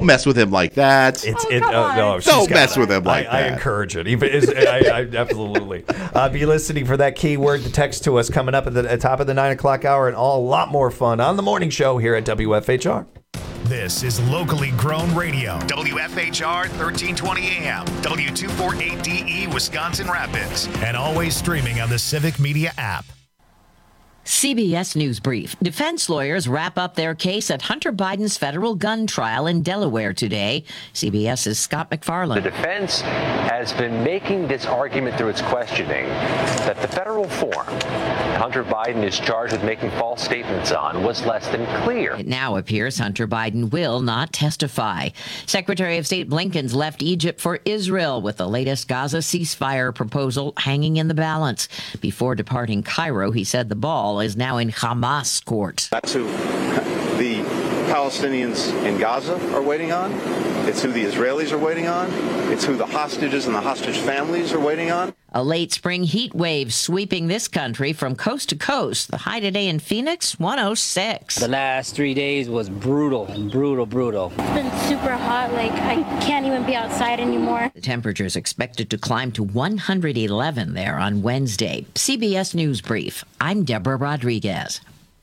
mess with him like that. No, don't mess with him like that. I encourage it. I absolutely. Be listening for that keyword to text to us coming up at the top of the 9 o'clock hour, and a lot more fun on the morning show here at WFHR. This is locally grown radio. WFHR 1320 AM, W248DE, Wisconsin Rapids. And always streaming on the Civic Media app. CBS News Brief. Defense lawyers wrap up their case at Hunter Biden's federal gun trial in Delaware today. CBS's Scott McFarland. The defense has been making this argument through its questioning that the federal form Hunter Biden is charged with making false statements on was less than clear. It now appears Hunter Biden will not testify. Secretary of State Blinken's left Egypt for Israel with the latest Gaza ceasefire proposal hanging in the balance. Before departing Cairo, he said the ball is now in Hamas court. That's who the Palestinians in Gaza are waiting on. It's who the Israelis are waiting on. It's who the hostages and the hostage families are waiting on. A late spring heat wave sweeping this country from coast to coast. The high today in Phoenix, 106. The last 3 days was brutal. It's been super hot. I can't even be outside anymore. The temperature is expected to climb to 111 there on Wednesday. CBS News Brief. I'm Deborah Rodriguez.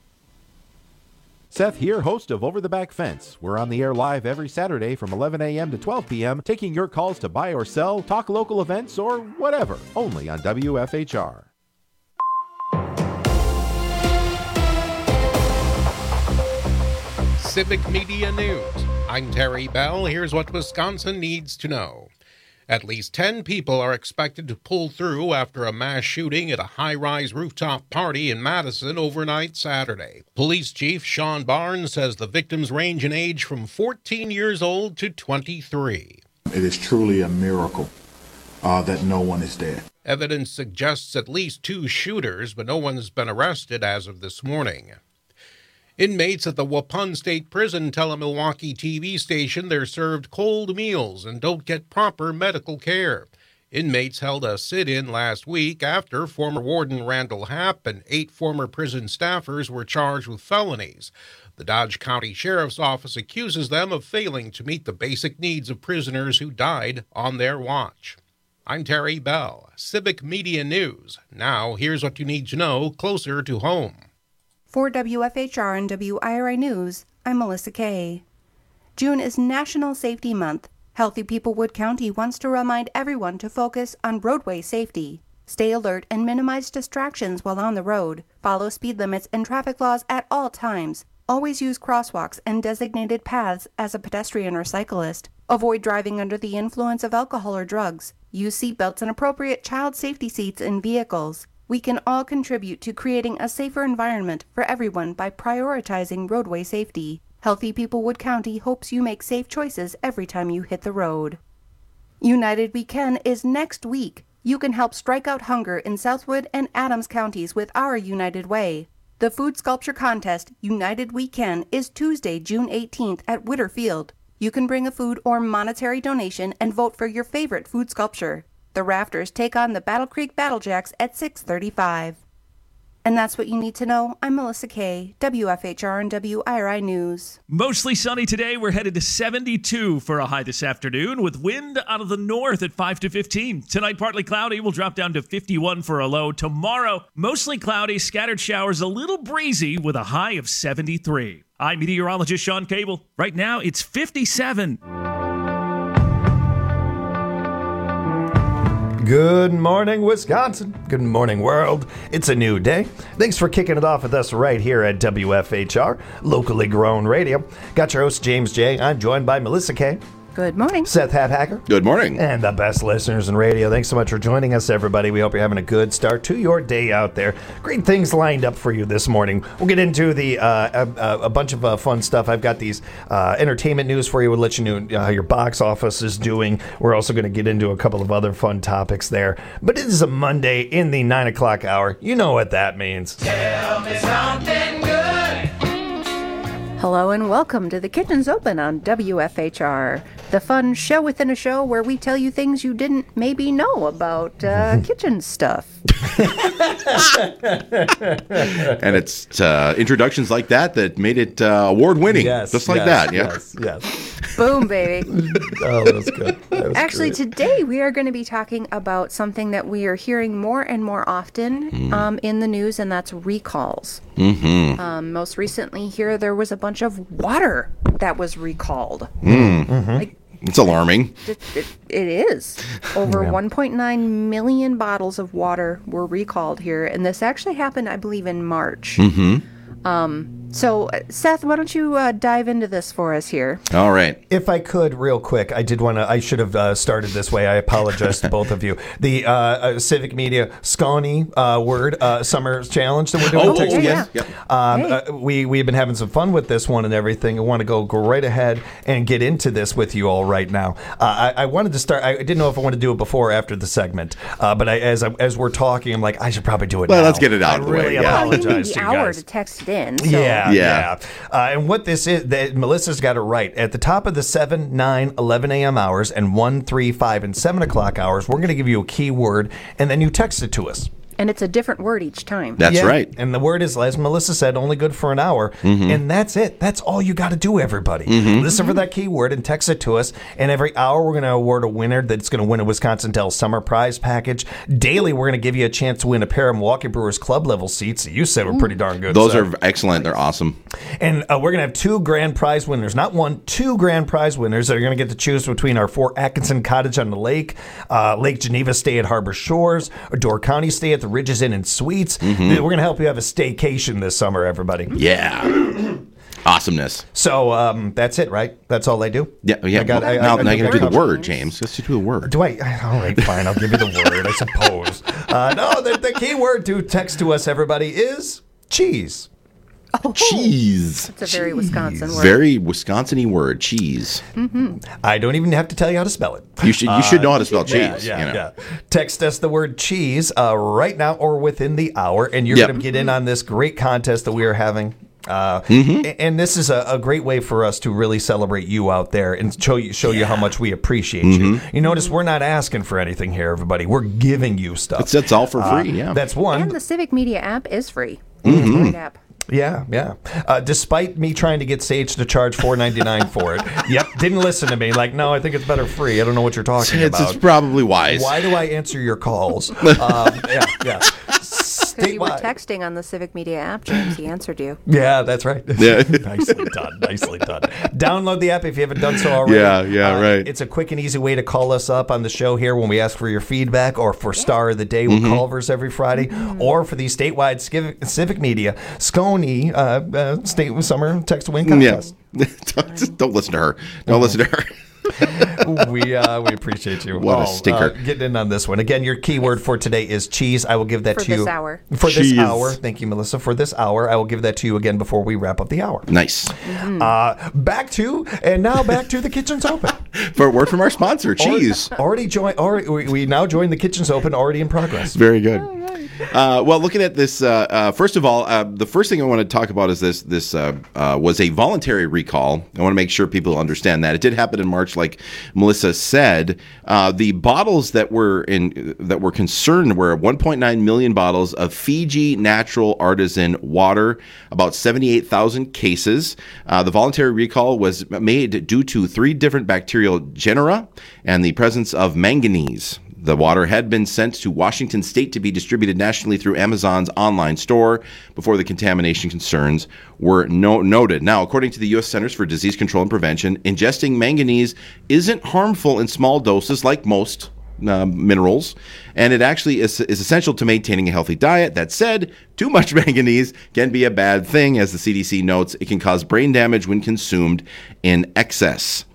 Seth here, host of Over the Back Fence. We're on the air live every Saturday from 11 a.m. to 12 p.m., taking your calls to buy or sell, talk local events, or whatever, only on WFHR. Civic Media News. I'm Terry Bell. Here's what Wisconsin needs to know. At least 10 people are expected to pull through after a mass shooting at a high-rise rooftop party in Madison overnight Saturday. Police Chief Sean Barnes says the victims range in age from 14 years old to 23. It is truly a miracle that no one is dead. Evidence suggests at least 2 shooters, but no one has been arrested as of this morning. Inmates at the Waupun State Prison tell a Milwaukee TV station they're served cold meals and don't get proper medical care. Inmates held a sit-in last week after former Warden Randall Happ and 8 former prison staffers were charged with felonies. The Dodge County Sheriff's Office accuses them of failing to meet the basic needs of prisoners who died on their watch. I'm Terry Bell, Civic Media News. Now, here's what you need to know closer to home. For WFHR and WIRI News, I'm Melissa Kay. June is National Safety Month. Healthy People Wood County wants to remind everyone to focus on roadway safety. Stay alert and minimize distractions while on the road. Follow speed limits and traffic laws at all times. Always use crosswalks and designated paths as a pedestrian or cyclist. Avoid driving under the influence of alcohol or drugs. Use seatbelts and appropriate child safety seats in vehicles. We can all contribute to creating a safer environment for everyone by prioritizing roadway safety. Healthy People Wood County hopes you make safe choices every time you hit the road. United We Can is next week. You can help strike out hunger in Southwood and Adams counties with our United Way. The food sculpture contest, United We Can, is Tuesday, June 18th at Witter Field. You can bring a food or monetary donation and vote for your favorite food sculpture. The Rafters take on the Battle Creek Battlejacks at 6:35. And that's what you need to know. I'm Melissa Kay, WFHR and WIRI News. Mostly sunny today. We're headed to 72 for a high this afternoon with wind out of the north at 5 to 15. Tonight, partly cloudy. We'll drop down to 51 for a low. Tomorrow, mostly cloudy, scattered showers, a little breezy with a high of 73. I'm meteorologist Sean Cable. Right now, it's 57. Good morning, Wisconsin. Good morning, world. It's a new day. Thanks for kicking it off with us right here at WFHR, locally grown radio. Got your host, James J. I'm joined by Melissa Kay. Good morning. Seth Hathacker. Good morning. And the best listeners in radio. Thanks so much for joining us, everybody. We hope you're having a good start to your day out there. Great things lined up for you this morning. We'll get into the a bunch of fun stuff. I've got these entertainment news for you. We'll let you know how your box office is doing. We're also going to get into a couple of other fun topics there. But it is a Monday in the 9 o'clock hour. You know what that means. Tell me something good. Hello and welcome to The Kitchen's Open on WFHR, the fun show within a show where we tell you things you didn't maybe know about kitchen stuff. And it's introductions like that made it award-winning. Yes, just like that. Yeah. Yes. Boom, baby. Oh, that was good. That was Actually, great. today we are going to be talking about something that we are hearing more and more often in the news, and that's recalls. Mm-hmm. Most recently here, there was a bunch of water that was recalled. Mm. It's alarming. It is. Over 1.9 million bottles of water were recalled here, and this actually happened, I believe, in March. So, Seth, why don't you dive into this for us here? All right. If I could, real quick, I should have started this way. I apologize to both of you. The Civic Media Scawny word summer challenge that we're doing. Text again. We've been having some fun with this one and everything. I want to go right ahead and get into this with you all right now. I wanted to start. I didn't know if I wanted to do it before or after the segment, but as we're talking, I'm like, I should probably do it now. Well, let's get it out of the way. I really Yeah. apologize You to need you the hour guys. to text it in. So. Yeah. And what this is, that Melissa's got it right. At the top of the 7, 9, 11 a.m. hours and 1, 3, 5, and 7 o'clock hours, we're going to give you a keyword, and then you text it to us. And it's a different word each time. That's right. And the word is, as Melissa said, only good for an hour. And that's it. That's all you got to do, everybody. Listen for that keyword and text it to us. And every hour, we're going to award a winner that's going to win a Wisconsin Dells Summer Prize Package. Daily, we're going to give you a chance to win a pair of Milwaukee Brewers Club level seats that you said were pretty darn good. Those Seth. are excellent. They're awesome. And we're going to have 2 grand prize winners. Not one, 2 grand prize winners that are going to get to choose between our Fort Atkinson Cottage on the Lake, Lake Geneva stay at Harbor Shores, or Door County stay at the Ridges Inn and Suites. We're going to help you have a staycation this summer, everybody. Yeah. Awesomeness. So that's it, right? That's all I do? Yeah. I got Now you got to do the covered. word, James. Let's do the word. Do I? All right, fine. I'll give you the word, I suppose. No, the key word to text to us, everybody, is cheese. Cheese. It's a very Wisconsin word. Very Wisconsin-y word, cheese. I don't even have to tell you how to spell it. You should know how to spell cheese. Yeah. Text us the word cheese right now or within the hour, and you're going to get in on this great contest that we are having. And this is a great way for us to really celebrate you out there and show you how much we appreciate you. You notice we're not asking for anything here, everybody. We're giving you stuff. That's all for free. Yeah, that's one. And the Civic Media app is free. It's a great app. Yeah. Despite me trying to get Sage to charge $4.99 for it, didn't listen to me. Like, no, I think it's better free. I don't know what you're talking about. It's probably wise. Why do I answer your calls? Yeah. Because you were texting on the Civic Media app, James. He answered you. Yeah, that's right. Yeah. Nicely done. Download the app if you haven't done so already. Yeah, right. It's a quick and easy way to call us up on the show here when we ask for your feedback, or for Star of the Day with Culver's every Friday, or for the statewide Civic Media Scony State Summer Text Win Contest. Don't listen to her. Don't listen to her. We appreciate you. What a stinker. Getting in on this one. Again, your keyword for today is cheese. I will give that For to you. this hour. For Cheese. this hour. Thank you, Melissa. For this hour, I will give that to you again before we wrap up the hour. Nice. Back to the Kitchen's Open. For a word from our sponsor, cheese. We now join the Kitchen's Open, already in progress. Very good. Well, looking at this, first of all, the first thing I want to talk about is this was a voluntary recall. I want to make sure people understand that. It did happen in March, like Melissa said. The bottles that were concerned were 1.9 million bottles of Fiji natural artisan water, about 78,000 cases. The voluntary recall was made due to 3 different bacterial genera and the presence of manganese. The water had been sent to Washington State to be distributed nationally through Amazon's online store before the contamination concerns were noted. Now, according to the U.S. Centers for Disease Control and Prevention, ingesting manganese isn't harmful in small doses like most minerals, and it actually is essential to maintaining a healthy diet. That said, too much manganese can be a bad thing. As the CDC notes, it can cause brain damage when consumed in excess.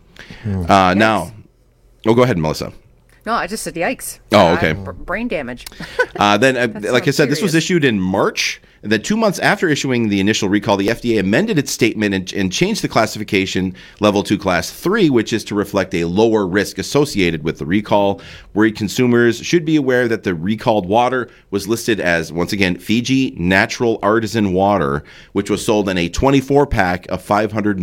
Now, go ahead, Melissa. No, I just said yikes. Oh, okay. Brain damage. Then, like I said, this was issued in March. And then 2 months after issuing the initial recall, the FDA amended its statement and changed the classification level to Class 3, which is to reflect a lower risk associated with the recall. Worried consumers should be aware that the recalled water was listed as, once again, Fiji natural artisan water, which was sold in a 24-pack of 500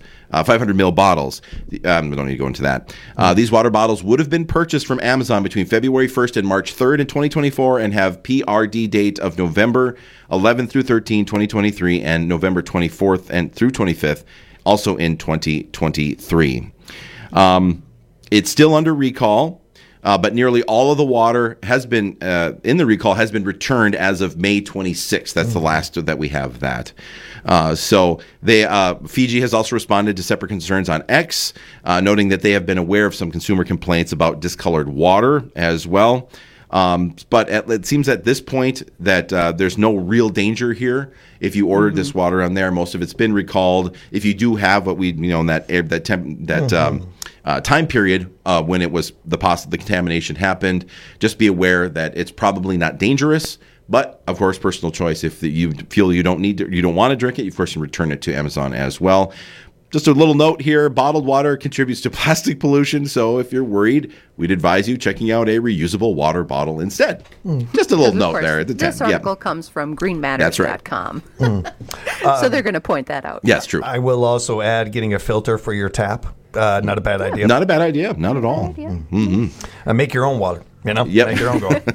ml bottles. We don't need to go into that. These water bottles would have been purchased from Amazon between February 1st and March 3rd in 2024 and have PRD date of November 11th through 13, 2023, and November 24th and through 25th also in 2023. It's still under recall. But nearly all of the water has been in the recall has been returned as of May 26th. That's the last that we have that. So Fiji has also responded to separate concerns on X, noting that they have been aware of some consumer complaints about discolored water as well. But it seems at this point that there's no real danger here. If you ordered this water on there, most of it's been recalled. If you do have what we, in that time period when it was the contamination happened, just be aware that it's probably not dangerous. But of course, personal choice. If you feel you don't want to drink it, you of course can return it to Amazon as well. Just a little note here, bottled water contributes to plastic pollution, so if you're worried, we'd advise you checking out a reusable water bottle instead. Just a little note there at the This article comes from greenmatters.com. So they're going to point that out. Yes, true. I will also add getting a filter for your tap. Not a bad idea. Not a bad idea. Not at all. Make your own water. Make your own go.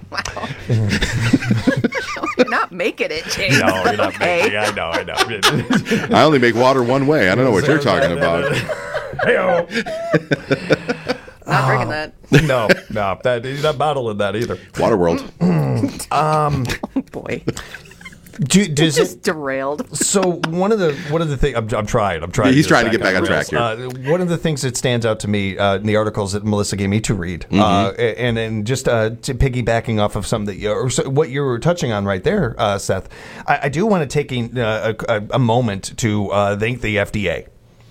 You're not making it, James. No, you're not making it. I know. I only make water one way. I don't know what you're talking about. Hey-o. Not drinking that. No, you're not bottling that either. Waterworld. Oh, boy. Does just derailed. So one of the things I'm trying. He's trying to get back on track here. One of the things that stands out to me in the articles that Melissa gave me to read, and just piggybacking off of some that what you were touching on right there, Seth, I do want to take a moment to thank the FDA.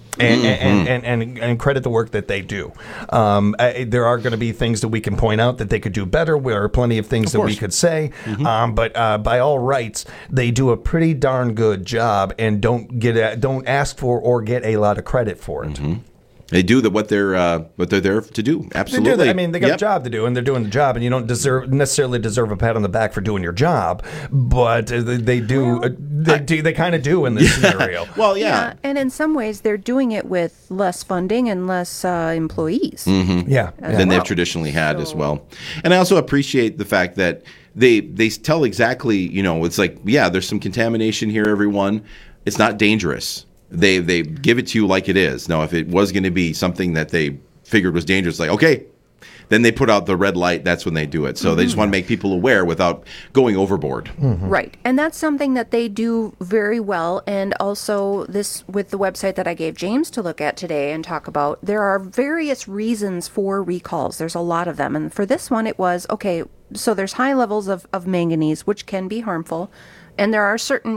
And credit the work that they do. There are going to be things that we can point out that they could do better. There are plenty of things that we could say, but by all rights, they do a pretty darn good job and don't ask for or get a lot of credit for it. They do what they're there to do. Absolutely. They got a job to do, and they're doing the job, and you don't necessarily deserve a pat on the back for doing your job, but they do. They kind of do in this scenario. Well, yeah. And in some ways, they're doing it with less funding and less employees. Than they've traditionally had as well. And I also appreciate the fact that they tell exactly. It's like, there's some contamination here, everyone. It's not dangerous. They give it to you like it is. Now, if it was going to be something that they figured was dangerous, like, okay, then they put out the red light. That's when they do it. So they just want to make people aware without going overboard. Right. And that's something that they do very well. And also this with the website that I gave James to look at today and talk about, there are various reasons for recalls. There's a lot of them. And for this one, it was, okay, so there's high levels of manganese, which can be harmful. And there are certain,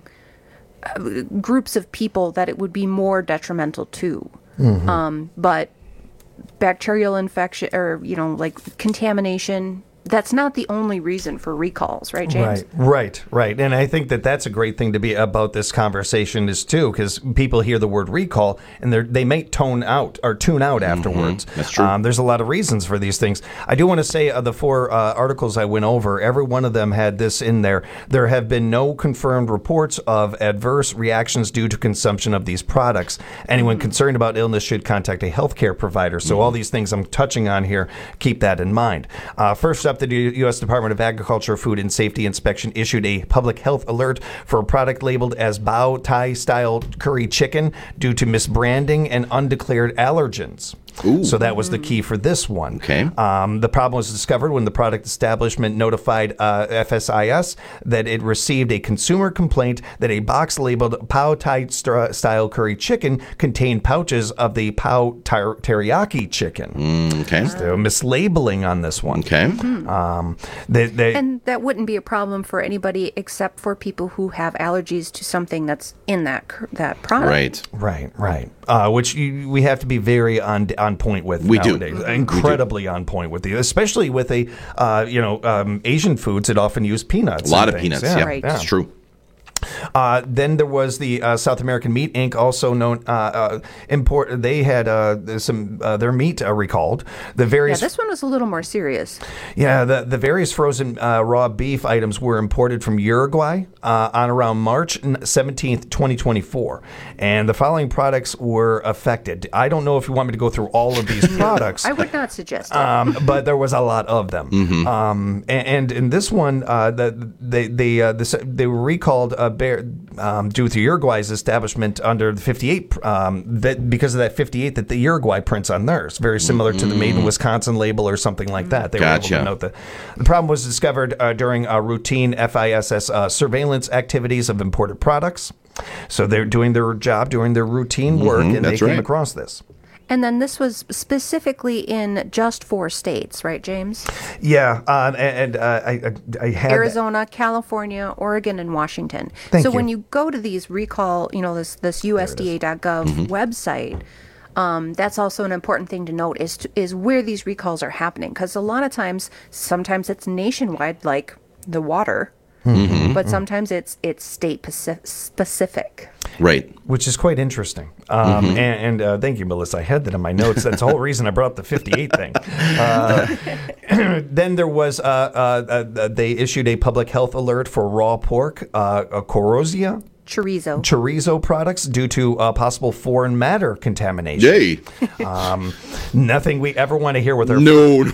groups of people that it would be more detrimental to. But bacterial infection or, like contamination, that's not the only reason for recalls, right, James? Right. And I think that's a great thing to be about this conversation is too, because people hear the word recall and they may tune out afterwards. That's true. There's a lot of reasons for these things. I do want to say the 4 articles I went over, every one of them had this in there. There have been no confirmed reports of adverse reactions due to consumption of these products. Anyone concerned about illness should contact a healthcare provider. So all these things I'm touching on here, keep that in mind. First up, the U.S. Department of Agriculture, Food and Safety Inspection issued a public health alert for a product labeled as Bao Thai style curry chicken due to misbranding and undeclared allergens. Ooh. So that was the key for this one. Okay. The problem was discovered when the product establishment notified FSIS that it received a consumer complaint that a box labeled Bao Thai style curry chicken contained pouches of the Bao teriyaki chicken. Okay. So mislabeling on this one. Okay. And that wouldn't be a problem for anybody except for people who have allergies to something that's in that product. Right. Which we have to be very on point with nowadays. Incredibly on point with these, especially with Asian foods that often use peanuts. A lot of peanuts. Yeah, right. That's true. Then there was the South American Meat Inc., also known import. They had some their meat recalled. This one was a little more serious. Yeah, the various frozen raw beef items were imported from Uruguay on around March 17th, 2024, and the following products were affected. I don't know if you want me to go through all of these products. I would not suggest it. But there was a lot of them. And in this one, they were recalled due to Uruguay's establishment under the 58, because of that 58 that the Uruguay prints on theirs, very similar to the Made in Wisconsin label or something like that. They were able to note that. The problem was discovered during routine FISS surveillance activities of imported products. So they're doing their job, doing their routine work, and they came across this. And then this was specifically in just 4 states, right, James? Yeah, I had Arizona, California, Oregon, and Washington. Thank you. When you go to these recall, this USDA.gov website, that's also an important thing to note is where these recalls are happening, because a lot of times, sometimes it's nationwide, like the water, but sometimes it's state specific. Right. Which is quite interesting. And thank you, Melissa. I had that in my notes. That's the whole reason I brought up the 58 thing. Then there was, they issued a public health alert for raw pork, Corozia. Chorizo products due to possible foreign matter contamination. Yay. Nothing we ever want to hear with our food.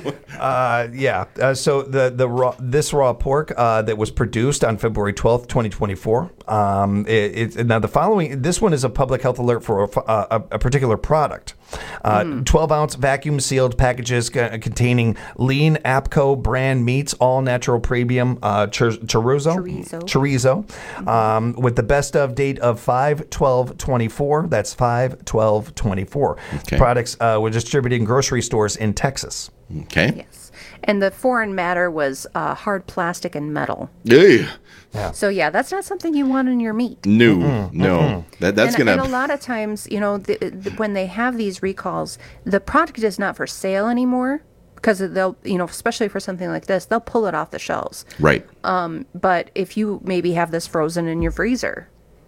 So this raw pork that was produced on February 12th, 2024. Now the following, this one is a public health alert for a particular product. 12-ounce vacuum-sealed packages containing lean APCO brand meats, all natural premium chorizo. With the best of date of 5/12/24. That's 5/12/24. Okay. Products were distributed in grocery stores in Texas. Okay. Yes. And the foreign matter was hard plastic and metal. Yeah. So that's not something you want in your meat. No. That's gonna. And a lot of times, when they have these recalls, the product is not for sale anymore, because they'll, especially for something like this, they'll pull it off the shelves. Right. But if you maybe have this frozen in your freezer,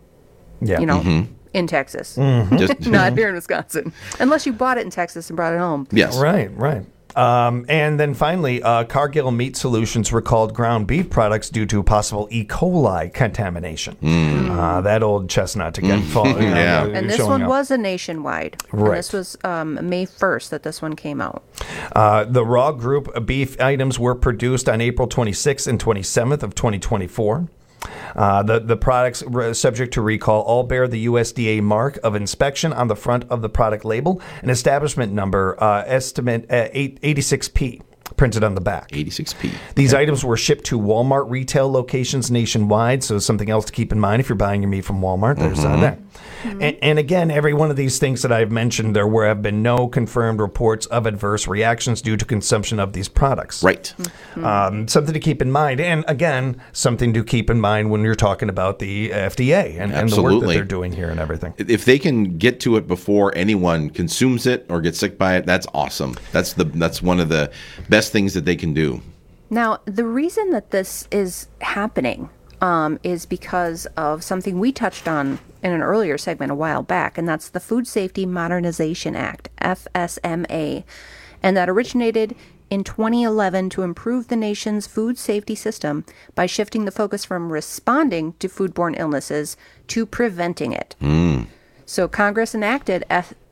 in Texas, not here in Wisconsin, unless you bought it in Texas and brought it home. Yes. Right. And then finally, Cargill Meat Solutions recalled ground beef products due to possible E. coli contamination. That old chestnut again. And this one was a nationwide. Right. And this was May 1st that this one came out. The raw group beef items were produced on April 26th and 27th of 2024. The products subject to recall all bear the USDA mark of inspection on the front of the product label, an establishment number, estimate 86P. Printed on the back. 86P. These items were shipped to Walmart retail locations nationwide, so something else to keep in mind if you're buying your meat from Walmart. There's that. And again, every one of these things that I've mentioned, there have been no confirmed reports of adverse reactions due to consumption of these products. Right. Something to keep in mind. And again, something to keep in mind when you're talking about the FDA and the work that they're doing here and everything. If they can get to it before anyone consumes it or gets sick by it, that's awesome. That's one of the best things that they can do. Now, the reason that this is happening is because of something we touched on in an earlier segment a while back, and that's the Food Safety Modernization Act, FSMA, and that originated in 2011 to improve the nation's food safety system by shifting the focus from responding to foodborne illnesses to preventing it. So Congress enacted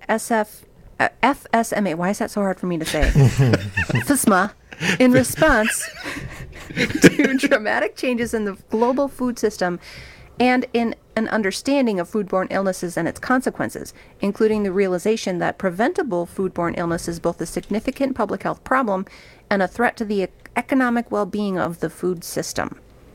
FSMA. Why is that so hard for me to say? FSMA, in response to dramatic changes in the global food system and in an understanding of foodborne illnesses and its consequences, including the realization that preventable foodborne illness is both a significant public health problem and a threat to the economic well-being of the food system.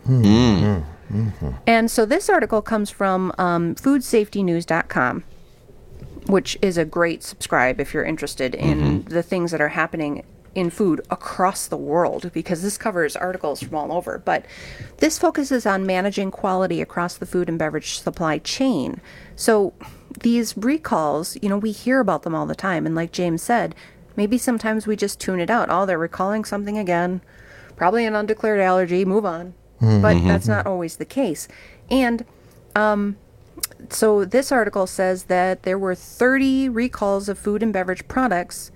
And so this article comes from foodsafetynews.com, which is a great subscribe if you're interested in the things that are happening in food across the world, because this covers articles from all over. But this focuses on managing quality across the food and beverage supply chain. So these recalls, we hear about them all the time. And like James said, maybe sometimes we just tune it out. Oh, they're recalling something again. Probably an undeclared allergy. Move on. But that's not always the case. And so this article says that there were 30 recalls of food and beverage products,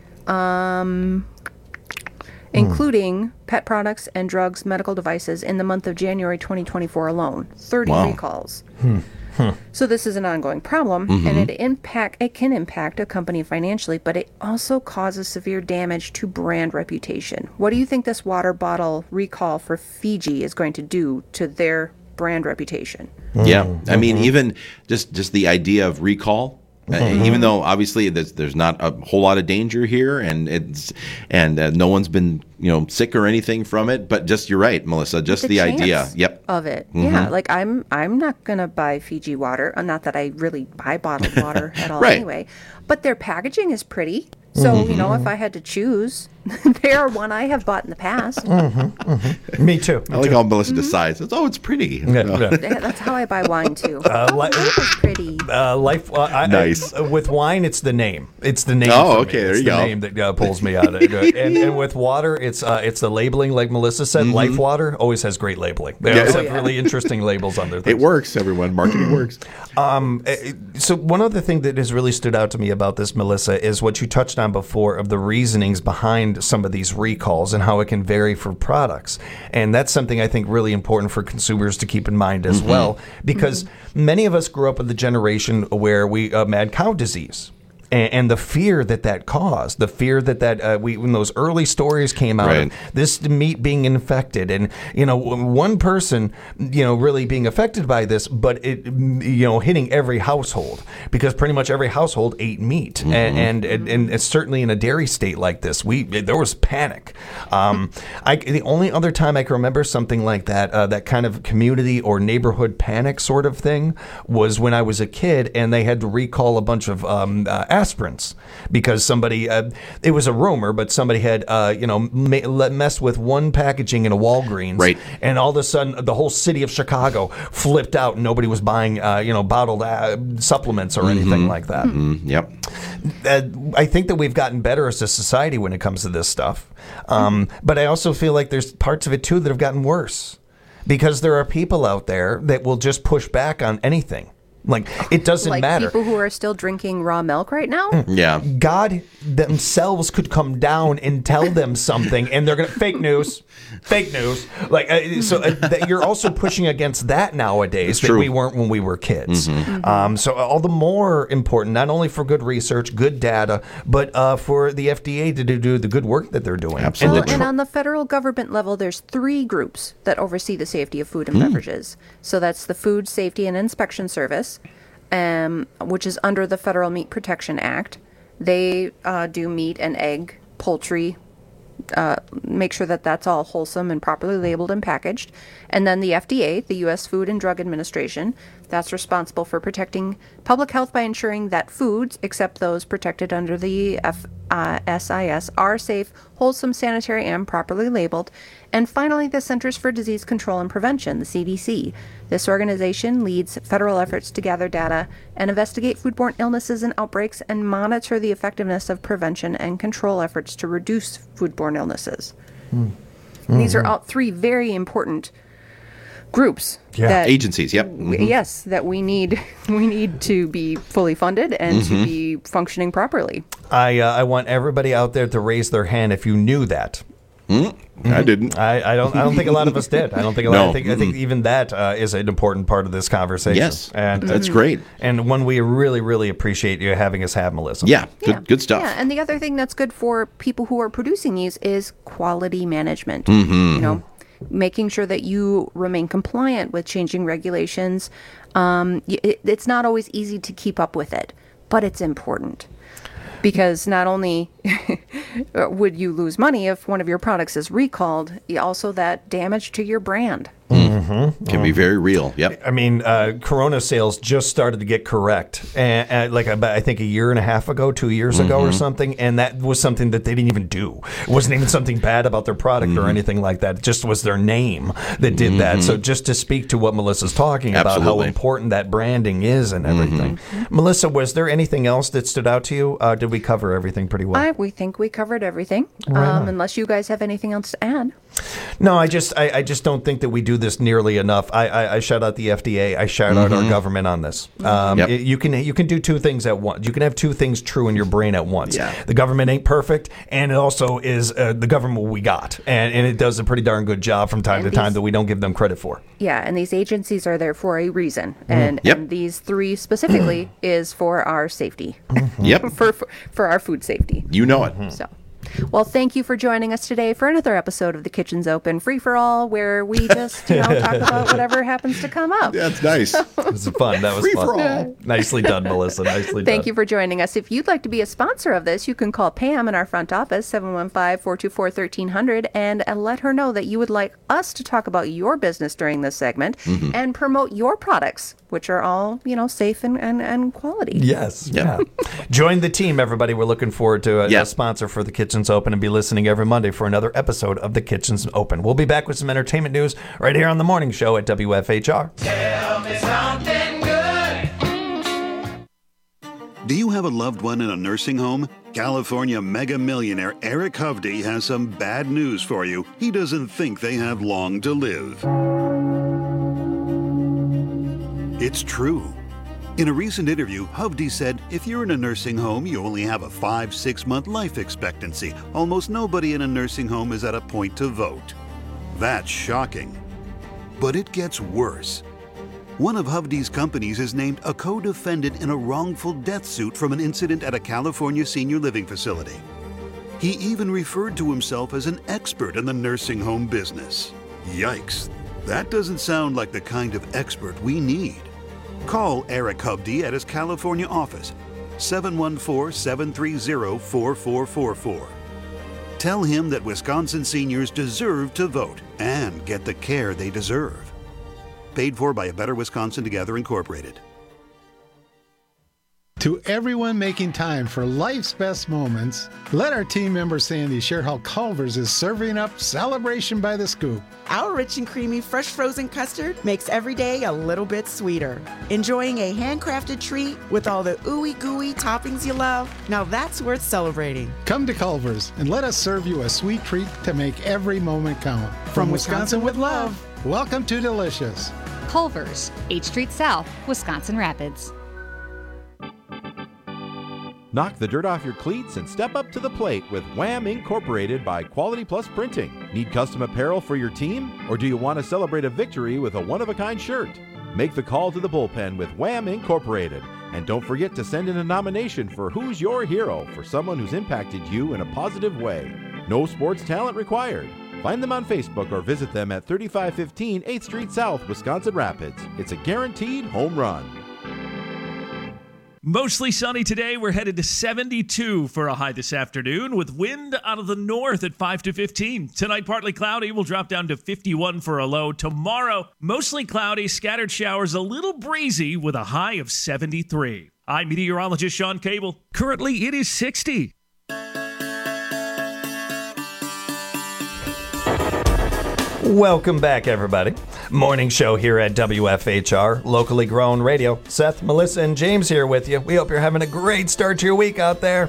including pet products and drugs, medical devices, in the month of January 2024 alone. 30 recalls. So this is an ongoing problem, and it can impact a company financially, but it also causes severe damage to brand reputation. What do you think this water bottle recall for Fiji is going to do to their brand reputation. Yeah, I mean, even just the idea of recall. Even though obviously there's not a whole lot of danger here, and no one's been sick or anything from it, but just you're right, Melissa. Just the idea, of it, yeah. Like I'm not gonna buy Fiji water. Not that I really buy bottled water at all, anyway. But their packaging is pretty. So if I had to choose, they are one I have bought in the past. Me too. I like how Melissa decides. It's pretty. That's how I buy wine too. It's pretty. Nice. With wine, it's the name. It's the name. Oh, for me. okay. There it's you the go. name that pulls me out of it. And with water, it's the labeling, like Melissa said. Life Water always has great labeling. They always have really interesting labels on their things. It works, everyone. Marketing works. So one other thing that has really stood out to me about this, Melissa, is what you touched on before of the reasonings behind some of these recalls and how it can vary for products. And that's something I think really important for consumers to keep in mind as well, because many of us grew up with the generation where we mad cow disease. And the fear that caused, the fear that when those early stories came out, of this meat being infected, and one person really being affected by this, but it hitting every household, because pretty much every household ate meat, and it's certainly in a dairy state like this, there was panic. The only other time I can remember something like that, that kind of community or neighborhood panic sort of thing, was when I was a kid, and they had to recall a bunch of aspirins because somebody it was a rumor, but somebody had messed with one packaging in a Walgreens, and all of a sudden the whole city of Chicago flipped out and nobody was buying bottled supplements or anything like that. Yep. I think that we've gotten better as a society when it comes to this stuff, but I also feel like there's parts of it too that have gotten worse, because there are people out there that will just push back on anything. Like, it doesn't matter. Like people who are still drinking raw milk right now? Yeah. God themselves could come down and tell them something, and they're going to... Fake news. Like, you're also pushing against that nowadays that we weren't when we were kids. So all the more important, not only for good research, good data, but for the FDA to do the good work that they're doing. Absolutely. And on the federal government level, there's 3 groups that oversee the safety of food and beverages. So that's the Food Safety and Inspection Service, which is under the Federal Meat Protection Act. They do meat and egg, poultry, make sure that that's all wholesome and properly labeled and packaged. And then the FDA, the U.S. Food and Drug Administration, that's responsible for protecting public health by ensuring that foods, except those protected under the SIS, are safe, wholesome, sanitary, and properly labeled. And finally, the Centers for Disease Control and Prevention, the CDC. This organization leads federal efforts to gather data and investigate foodborne illnesses and outbreaks and monitor the effectiveness of prevention and control efforts to reduce foodborne illnesses. These are all 3 very important groups. Agencies, Yes, that we need to be fully funded and to be functioning properly. I want everybody out there to raise their hand if you knew that. I didn't. I don't think a lot of us did. I don't think a lot. I think even that is an important part of this conversation. Yes, and that's great. And one we really, really appreciate you having us have, Melissa. Yeah, good stuff. Yeah, and the other thing that's good for people who are producing these is quality management. Making sure that you remain compliant with changing regulations. It's not always easy to keep up with it, but it's important. Because not only would you lose money if one of your products is recalled, also that damage to your brand. Can be very real. Yep. I mean, Corona sales just started to get correct, and like about, I think a year and a half ago, 2 years ago or something, and that was something that they didn't even do. It wasn't even something bad about their product or anything like that. It just was their name that did that. So just to speak to what Melissa's talking about, how important that branding is and everything. Melissa, was there anything else that stood out to you? Did we cover everything pretty well? We think we covered everything, unless you guys have anything else to add. No, I just don't think that we do this nearly enough. I shout out the FDA. I shout out our government on this. You can do 2 things at once. You can have 2 things true in your brain at once. The government ain't perfect, and it also is the government we got, and it does a pretty darn good job from time to time that we don't give them credit for. Yeah, and these agencies are there for a reason, and these 3 specifically is for our safety. Yep. for our food safety. You know it. So. Well, thank you for joining us today for another episode of The Kitchen's Open Free-for-All, where we just, talk about whatever happens to come up. Yeah, that's nice. This is fun. That was fun. Yeah. Nicely done, Melissa. Nicely done. Thank you for joining us. If you'd like to be a sponsor of this, you can call Pam in our front office, 715-424-1300, and let her know that you would like us to talk about your business during this segment and promote your products, which are all, safe and quality. Yes. Yeah. Join the team, everybody. We're looking forward to a sponsor for The Kitchen's Open and be listening every Monday for another episode of The Kitchen's Open. We'll be back with some entertainment news right here on the morning show at WFHR. Tell me something good. Do you have a loved one in a nursing home? California mega millionaire Eric Hovde has some bad news for you. He doesn't think they have long to live. It's true. In a recent interview, Hovde said, if you're in a nursing home, you only have a 5-6 month life expectancy. Almost nobody in a nursing home is at a point to vote. That's shocking. But it gets worse. One of Hovde's companies is named a co-defendant in a wrongful death suit from an incident at a California senior living facility. He even referred to himself as an expert in the nursing home business. Yikes. That doesn't sound like the kind of expert we need. Call Eric Hovde at his California office, 714-730-4444. Tell him that Wisconsin seniors deserve to vote and get the care they deserve. Paid for by A Better Wisconsin Together, Incorporated. To everyone making time for life's best moments, let our team member Sandy share how Culver's is serving up Celebration by the Scoop. Our rich and creamy fresh frozen custard makes every day a little bit sweeter. Enjoying a handcrafted treat with all the ooey gooey toppings you love? Now that's worth celebrating. Come to Culver's and let us serve you a sweet treat to make every moment count. From Wisconsin with love, welcome to Delicious. Culver's, 8th Street South, Wisconsin Rapids. Knock the dirt off your cleats and step up to the plate with Wham! Incorporated by Quality Plus Printing. Need custom apparel for your team? Or do you want to celebrate a victory with a one-of-a-kind shirt? Make the call to the bullpen with Wham! Incorporated. And don't forget to send in a nomination for Who's Your Hero for someone who's impacted you in a positive way. No sports talent required. Find them on Facebook or visit them at 3515 8th Street South, Wisconsin Rapids. It's a guaranteed home run. Mostly sunny today. We're headed to 72 for a high this afternoon with wind out of the north at 5 to 15. Tonight, partly cloudy. We'll drop down to 51 for a low. Tomorrow, mostly cloudy, scattered showers, a little breezy with a high of 73. I'm meteorologist Sean Cable. Currently, it is 60. Welcome back, everybody. Morning show here at WFHR, locally grown radio. Seth, Melissa, and James here with you. We hope you're having a great start to your week out there.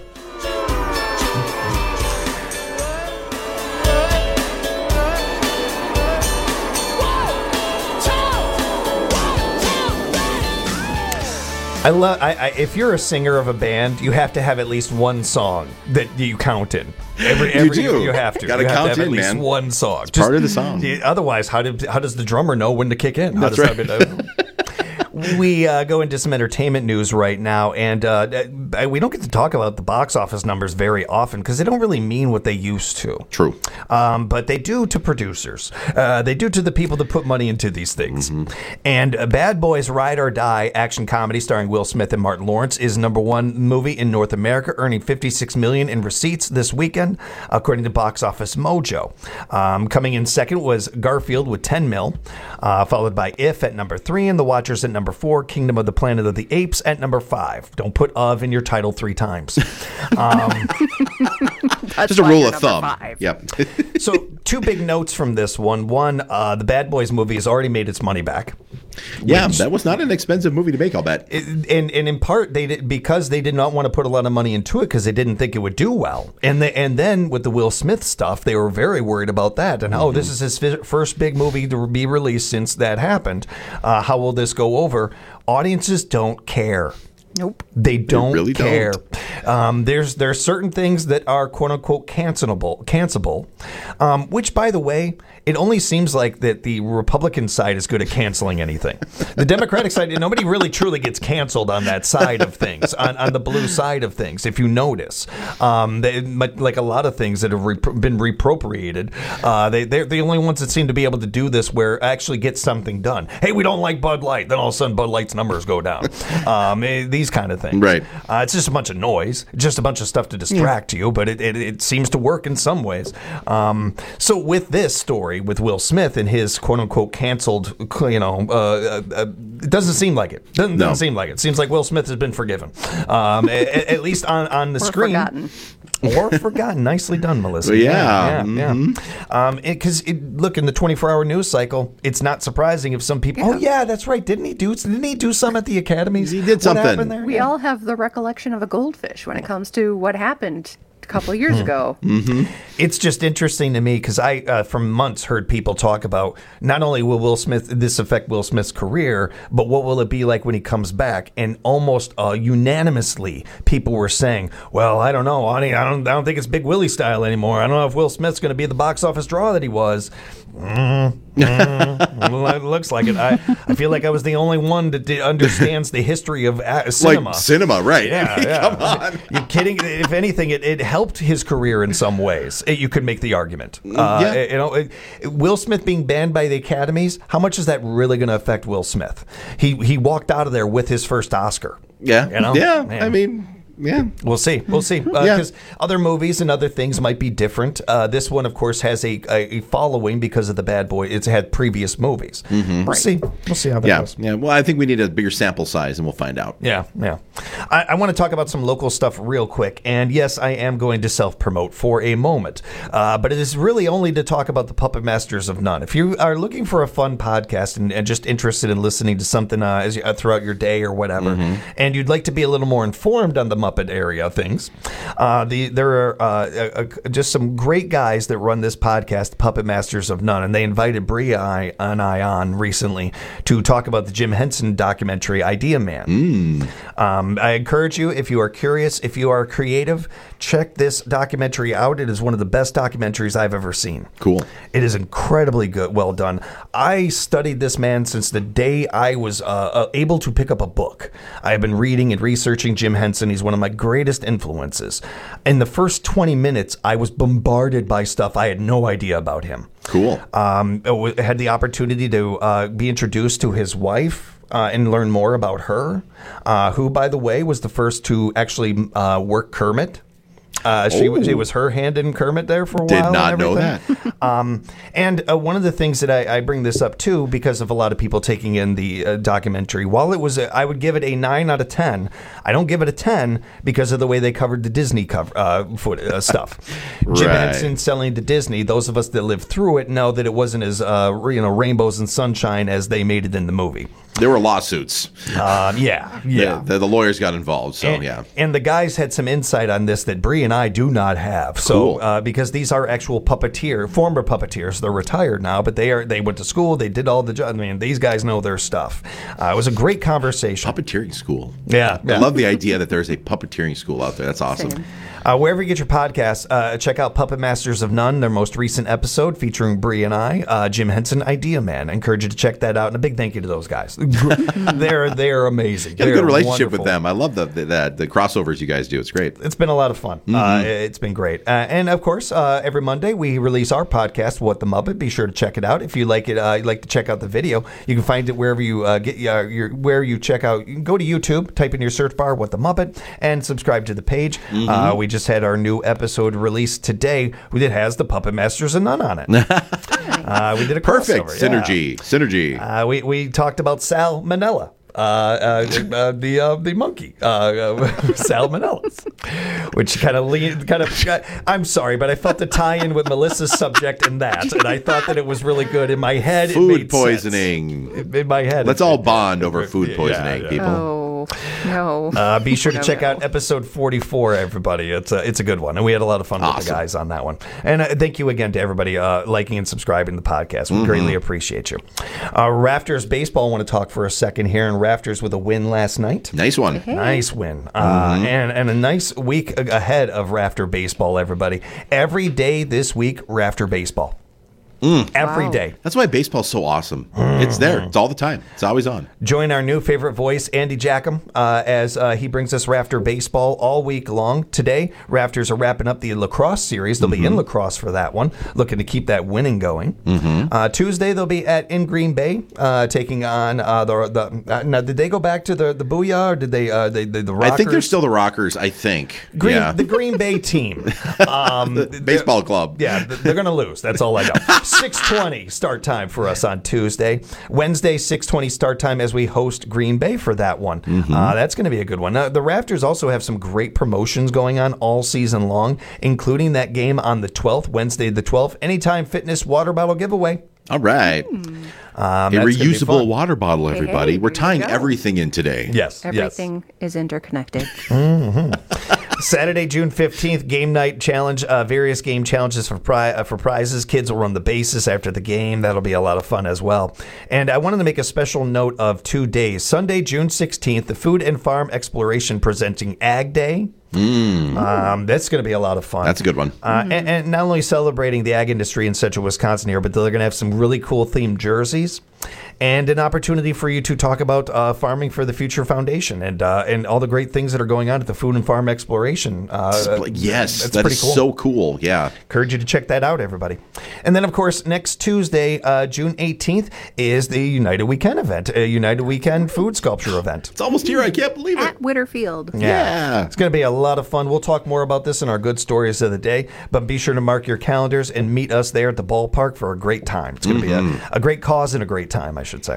If you're a singer of a band, you have to have at least one song that you count in. You do. You have to. Gotta you have count to have in, at least man. one song. It's part of the song. Otherwise, how does the drummer know when to kick in? That's right. We go into some entertainment news right now, and we don't get to talk about the box office numbers very often because they don't really mean what they used to. True. But they do to producers. They do to the people that put money into these things. Mm-hmm. And Bad Boys Ride or Die action comedy starring Will Smith and Martin Lawrence is #1 movie in North America, earning $56 million in receipts this weekend, according to Box Office Mojo. Coming in second was Garfield with $10 million, followed by If at #3 and The Watchers at #4, Kingdom of the Planet of the Apes at #5. Don't put of in your title 3 times. Just a rule of thumb. 5. Yep. So 2 big notes from this one. One, the Bad Boys movie has already made its money back. Yeah, that was not an expensive movie to make, I'll bet. And in part, because they did not want to put a lot of money into it because they didn't think it would do well. And then with the Will Smith stuff, they were very worried about that. And, this is his first big movie to be released since that happened. How will this go over? Audiences don't care. Nope. They don't really care. don't. There's certain things that are quote unquote cancelable, which, by the way, it only seems like that the Republican side is good at canceling anything. The Democratic side, nobody really truly gets canceled on that side of things, on the blue side of things. If you notice, like a lot of things that have been reappropriated, they're the only ones that seem to be able to do this, where actually get something done. Hey, we don't like Bud Light. Then all of a sudden, Bud Light's numbers go down. These kind of things. Right. It's just a bunch of noise, just a bunch of stuff to distract you, but it seems to work in some ways. So with this story, with Will Smith and his quote-unquote canceled, it doesn't seem like it. Doesn't seem like it. Seems like Will Smith has been forgiven, at least on the screen. Forgotten. Or forgotten. Nicely done, Melissa. Yeah. Because look, in the 24-hour news cycle, it's not surprising if some people. Oh yeah, that's right. Didn't he do some at the academies? He did something. What happened there? We all have the recollection of a goldfish when it comes to what happened a couple of years ago. It's just interesting to me because I, for months, heard people talk about not only will this affect Will Smith's career, but what will it be like when he comes back? And almost unanimously, people were saying, "Well, I don't know, honey. I don't think it's Big Willie style anymore. I don't know if Will Smith's going to be the box office draw that he was." Well, it looks like it. I feel like I was the only one that understands the history of cinema. Like cinema, right? Yeah. Come on. You're kidding? If anything, it helped his career in some ways. You could make the argument. Will Smith being banned by the academies, how much is that really going to affect Will Smith? He walked out of there with his first Oscar. Yeah. Man. I mean, yeah. We'll see. Because other movies and other things might be different. This one, of course, has a following because of the Bad Boy. It's had previous movies. We'll see. We'll see how that goes. Yeah. Well, I think we need a bigger sample size, and we'll find out. Yeah. I want to talk about some local stuff real quick. And yes, I am going to self-promote for a moment. But it is really only to talk about the Puppet Masters of None. If you are looking for a fun podcast and just interested in listening to something throughout your day or whatever, and you'd like to be a little more informed on the Muppet area of things, there are just some great guys that run this podcast, Puppet Masters of None, and they invited Bria and I on recently to talk about the Jim Henson documentary Idea Man. I encourage you, if you are curious, if you are creative, check this documentary out. It is one of the best documentaries I've ever seen. Cool. It is incredibly good, well done. I studied this man since the day I was able to pick up a book. I have been reading and researching Jim Henson. He's one of my greatest influences. In the first 20 minutes, I was bombarded by stuff I had no idea about him. Cool. I had the opportunity to be introduced to his wife and learn more about her, who, by the way, was the first to actually work Kermit. It was her hand in Kermit there for a while. Did not know that. And one of the things that I bring this up too, because of a lot of people taking in the documentary, while it was, I would give it a 9 out of 10. I don't give it a 10 because of the way they covered the Disney stuff. Jim Henson selling to Disney. Those of us that lived through it know that it wasn't as rainbows and sunshine as they made it in the movie. There were lawsuits. The lawyers got involved. So and the guys had some insight on this that Bree and I do not have. So Cool. Because these are actual former puppeteers. They're retired now, but they went to school. They did all the jobs. I mean, these guys know their stuff. It was a great conversation. Puppeteering school. Yeah. I love the idea that there's a puppeteering school out there. That's awesome. Same. Wherever you get your podcasts, check out Puppet Masters of None, their most recent episode featuring Bree and I, Jim Henson, Idea Man. I encourage you to check that out, and a big thank you to those guys. They're amazing. You got a good relationship wonderful with them. I love the crossovers you guys do. It's great. It's been a lot of fun. It's been great. And of course, every Monday we release our podcast, What the Muppet. Be sure to check it out. If you like it, you like to check out the video, you can find it wherever you where you check out. You can go to YouTube, type in your search bar, What the Muppet, and subscribe to the page. We just had our new episode released today that has the Puppet Masters of None on it. We did a perfect crossover, synergy. We talked about Sal Manella. The monkey, salmonellas, which kind of I'm sorry, but I felt the tie-in with Melissa's subject in that, and I thought that it was really good. In my head, food it made poisoning. Sense. In my head, let's all bond over food poisoning, people. Oh. No. Be sure to check out episode 44, everybody. It's a good one, and we had a lot of fun with the guys on that one. And thank you again to everybody liking and subscribing to the podcast. We greatly appreciate you. Rafters baseball, I want to talk for a second here. And Rafters with a win last night. Nice one. Hey. Nice win. And a nice week ahead of Rafter baseball, everybody. Every day this week, Rafter baseball. Every day. That's why baseball's so awesome. It's there. It's all the time. It's always on. Join our new favorite voice, Andy Jackham, as he brings us Rafter baseball all week long. Today, Rafters are wrapping up the lacrosse series. They'll be in lacrosse for that one, looking to keep that winning going. Tuesday, they'll be in Green Bay, taking on now, did they go back to the Booyah, or did they the Rockers? I think they're still the Rockers, I think. The Green Bay team. Baseball club. Yeah, they're going to lose. That's all I know. 6:20 start time for us on Tuesday. Wednesday, 6:20 start time as we host Green Bay for that one. That's going to be a good one. The Rafters also have some great promotions going on all season long, including that game on the 12th, Wednesday the 12th, Anytime Fitness water bottle giveaway. All right. A reusable water bottle, everybody. We're tying everything in today. Yes. Everything is interconnected. Saturday, June 15th, game night challenge. Various game challenges for prizes. Kids will run the bases after the game. That'll be a lot of fun as well. And I wanted to make a special note of 2 days. Sunday, June 16th, the Food and Farm Exploration presenting Ag Day. That's going to be a lot of fun. That's a good one. And not only celebrating the ag industry in central Wisconsin here, but they're going to have some really cool themed jerseys and an opportunity for you to talk about Farming for the Future Foundation and all the great things that are going on at the Food and Farm Exploration. Yes, that's that pretty is cool. so cool. Yeah. Encourage you to check that out, everybody. And then, of course, next Tuesday, June 18th, is the United Weekend event, a United Weekend food sculpture event. It's almost here. I can't believe it. At Whitterfield. Yeah. It's going to be a lot of fun. We'll talk more about this in our good stories of the day, but be sure to mark your calendars and meet us there at the ballpark for a great time. It's going to be a great cause and a great time, I should say.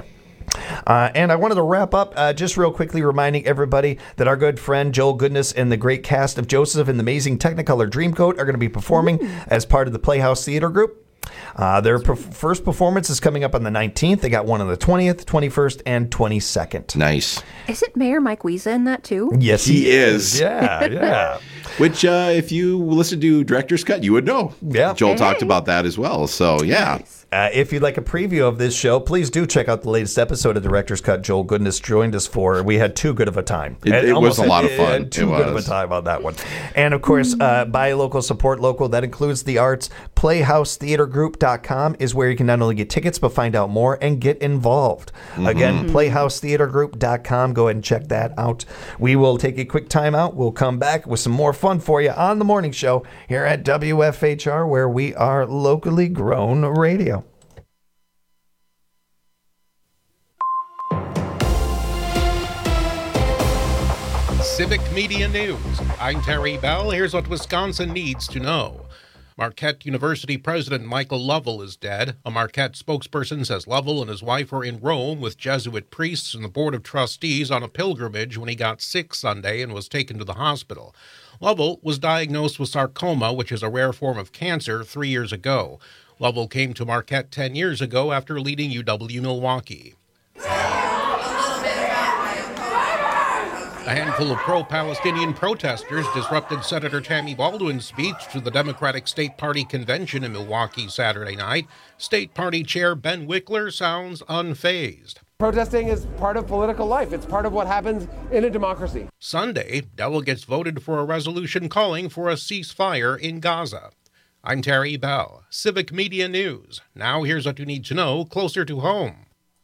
And I wanted to wrap up just real quickly reminding everybody that our good friend Joel Goodness and the great cast of Joseph and the Amazing Technicolor Dreamcoat are going to be performing as part of the Playhouse Theater Group. Their first performance is coming up on the 19th. They got one on the 20th, 21st, and 22nd. Nice. Isn't Mayor Mike Wiese in that too? Yes, he is. Yeah. Which, if you listen to Director's Cut, you would know. Yeah. Joel talked about that as well. So, yeah. Nice. If you'd like a preview of this show, please do check out the latest episode of Director's Cut Joel Goodness joined us for. We had too good of a time. It was a lot of fun. Too good of a time on that one. And, of course, buy local, support local. That includes the arts. PlayhouseTheaterGroup.com is where you can not only get tickets, but find out more and get involved. Again, PlayhouseTheaterGroup.com. Go ahead and check that out. We will take a quick time out. We'll come back with some more fun for you on the morning show here at WFHR, where we are locally grown radio. Civic Media News. I'm Terry Bell. Here's what Wisconsin needs to know. Marquette University President Michael Lovell is dead. A Marquette spokesperson says Lovell and his wife were in Rome with Jesuit priests and the Board of Trustees on a pilgrimage when he got sick Sunday and was taken to the hospital. Lovell was diagnosed with sarcoma, which is a rare form of cancer, 3 years ago. Lovell came to Marquette 10 years ago after leading UW-Milwaukee. A handful of pro-Palestinian protesters disrupted Senator Tammy Baldwin's speech to the Democratic State Party convention in Milwaukee Saturday night. State Party Chair Ben Wickler sounds unfazed. Protesting is part of political life. It's part of what happens in a democracy. Sunday, delegates voted for a resolution calling for a ceasefire in Gaza. I'm Terry Bell, Civic Media News. Now here's what you need to know closer to home.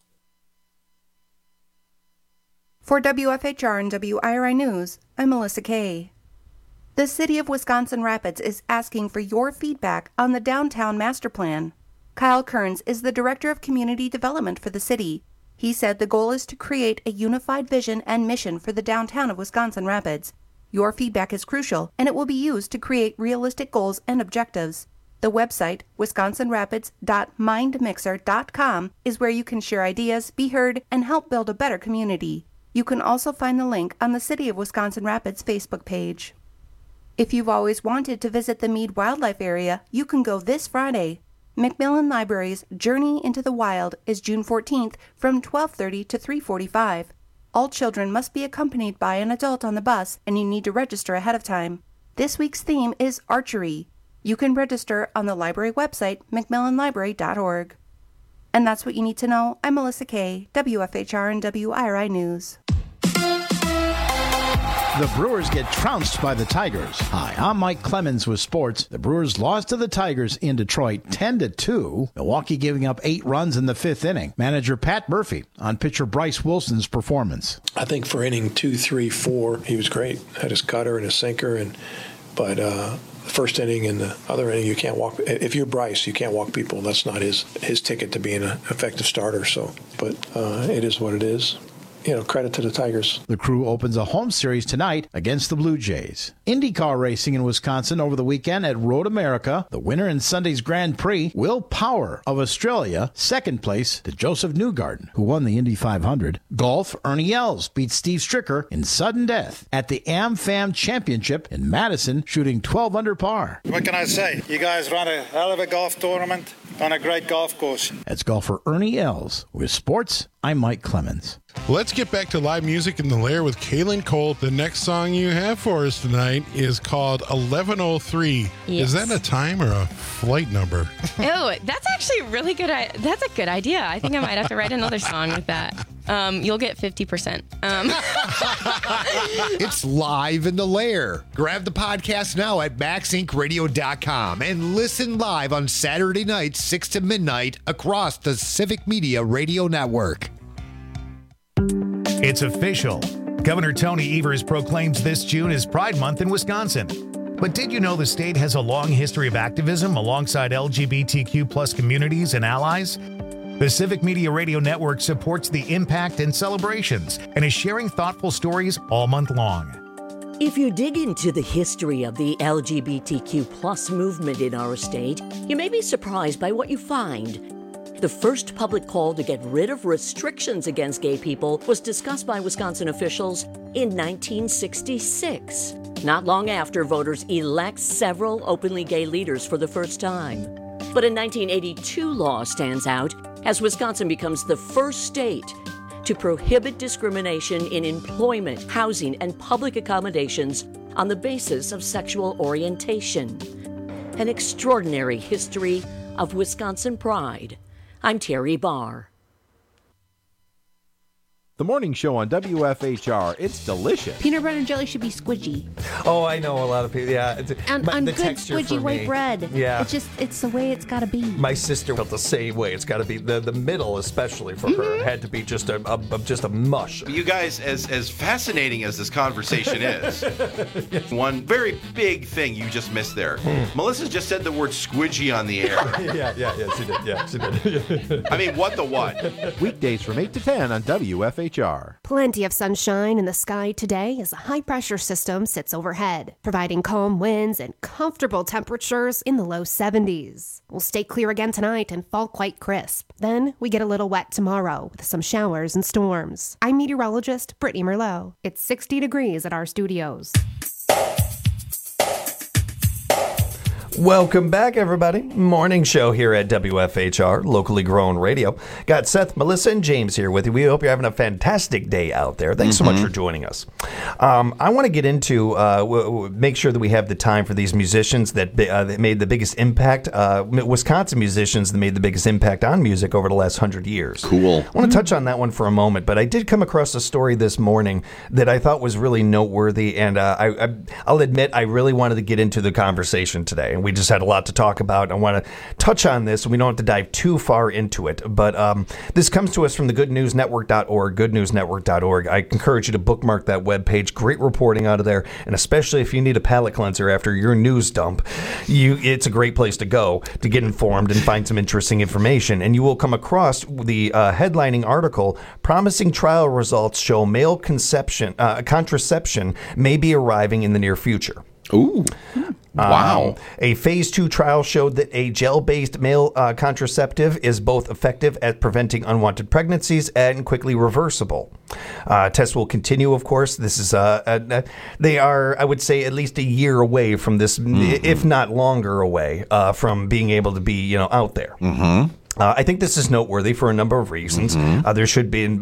For WFHR and WIRI News, I'm Melissa Kay. The City of Wisconsin Rapids is asking for your feedback on the Downtown Master Plan. Kyle Kearns is the Director of Community Development for the city. He said the goal is to create a unified vision and mission for the downtown of Wisconsin Rapids. Your feedback is crucial, and it will be used to create realistic goals and objectives. The website, wisconsinrapids.mindmixer.com, is where you can share ideas, be heard, and help build a better community. You can also find the link on the City of Wisconsin Rapids Facebook page. If you've always wanted to visit the Mead Wildlife Area, you can go this Friday. Macmillan Library's Journey into the Wild is June 14th from 12:30 to 3:45. All children must be accompanied by an adult on the bus, and you need to register ahead of time. This week's theme is archery. You can register on the library website, macmillanlibrary.org. And that's what you need to know. I'm Melissa Kay, WFHR and WIRI News. The Brewers get trounced by the Tigers. Hi, I'm Mike Clemens with sports. The Brewers lost to the Tigers in Detroit 10-2. Milwaukee giving up 8 runs in the 5th inning. Manager Pat Murphy on pitcher Bryce Wilson's performance. I think for inning 2, 3, 4, he was great. Had his cutter and his sinker, but the first inning and the other inning, you can't walk. If you're Bryce, you can't walk people. That's not his ticket to being an effective starter. But it is what it is. Credit to the Tigers. The Crew opens a home series tonight against the Blue Jays. IndyCar racing in Wisconsin over the weekend at Road America. The winner in Sunday's Grand Prix, Will Power of Australia, second place to Joseph Newgarden, who won the Indy 500. Golf, Ernie Els beat Steve Stricker in sudden death at the AmFam Championship in Madison, shooting 12 under par. What can I say? You guys run a hell of a golf tournament on a great golf course. That's golfer Ernie Els. With sports, I'm Mike Clemens. Let's get back to live music in the Lair with Kaylin Colt. The next song you have for us tonight is called 1103. Yes. Is that a time or a flight number? Oh, that's actually really good. That's a good idea. I think I might have to write another song with that. You'll get 50%. It's live in the Lair. Grab the podcast now at maxinkradio.com and listen live on Saturday nights, 6 to midnight, across the Civic Media Radio Network. It's official. Governor Tony Evers proclaims this June as Pride Month in Wisconsin. But did you know the state has a long history of activism alongside LGBTQ plus communities and allies? The Civic Media Radio Network supports the impact and celebrations and is sharing thoughtful stories all month long. If you dig into the history of the LGBTQ plus movement in our state, you may be surprised by what you find. The first public call to get rid of restrictions against gay people was discussed by Wisconsin officials in 1966, not long after voters elect several openly gay leaders for the first time. But a 1982 law stands out as Wisconsin becomes the first state to prohibit discrimination in employment, housing, and public accommodations on the basis of sexual orientation. An extraordinary history of Wisconsin pride. I'm Terry Barr. The morning show on WFHR. It's delicious. Peanut butter and jelly should be squidgy. Oh, I know a lot of people. Yeah, On the good texture squidgy for white me. bread. Yeah, It's the way it's got to be. my sister felt the same way. It's got to be the middle, especially for her, had to be just a mush. You guys, as fascinating as this conversation is, one very big thing you just missed there. Melissa just said the word squidgy on the air. yeah, she did. Yeah, she did. I mean, what the what? Weekdays from 8 to 10 on WFHR. Plenty of sunshine in the sky today as a high-pressure system sits overhead, providing calm winds and comfortable temperatures in the low 70s. We'll stay clear again tonight and fall quite crisp. Then we get a little wet tomorrow with some showers and storms. I'm meteorologist Brittany Merlot. It's 60 degrees at our studios. Welcome back, everybody. Morning show here at WFHR, locally grown radio. Got Seth, Melissa, and James here with you. We hope you're having a fantastic day out there. Thanks so much for joining us. I want to get into, make sure that we have the time for these musicians that made the biggest impact, Wisconsin musicians that made the biggest impact on music over the last 100 years. Cool. I want to touch on that one for a moment, but I did come across a story this morning that I thought was really noteworthy, and I'll admit I really wanted to get into the conversation today. We just had a lot to talk about. I want to touch on this, and we don't have to dive too far into it. But this comes to us from the goodnewsnetwork.org, goodnewsnetwork.org. I encourage you to bookmark that webpage. Great reporting out of there, and especially if you need a palate cleanser after your news dump, it's a great place to go to get informed and find some interesting information. And you will come across the headlining article, Promising Trial Results Show Male Contraception May Be Arriving in the Near Future. Ooh. Wow. A phase 2 trial showed that a gel-based male contraceptive is both effective at preventing unwanted pregnancies and quickly reversible. Tests will continue, of course. This is they are, I would say, at least a year away from this, if not longer away from being able to be, out there. I think this is noteworthy for a number of reasons. There should be,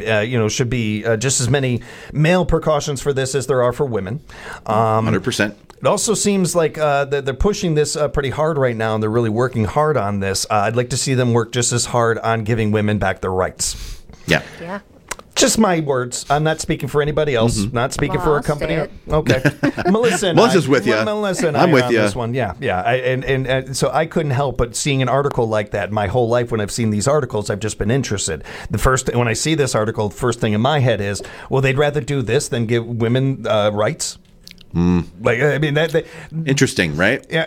just as many male precautions for this as there are for women. 100%. It also seems like they're pushing this pretty hard right now, and they're really working hard on this. I'd like to see them work just as hard on giving women back their rights. Yeah. Yeah. Just my words. I'm not speaking for anybody else. Not speaking for a company. Okay, Melissa. Melissa's with you. Melissa and I'm I with are on you. this one. Yeah. And so I couldn't help but seeing an article like that. My whole life, when I've seen these articles, I've just been interested. When I see this article, the first thing in my head is, well, they'd rather do this than give women rights. Like, I mean, that interesting, right? Yeah,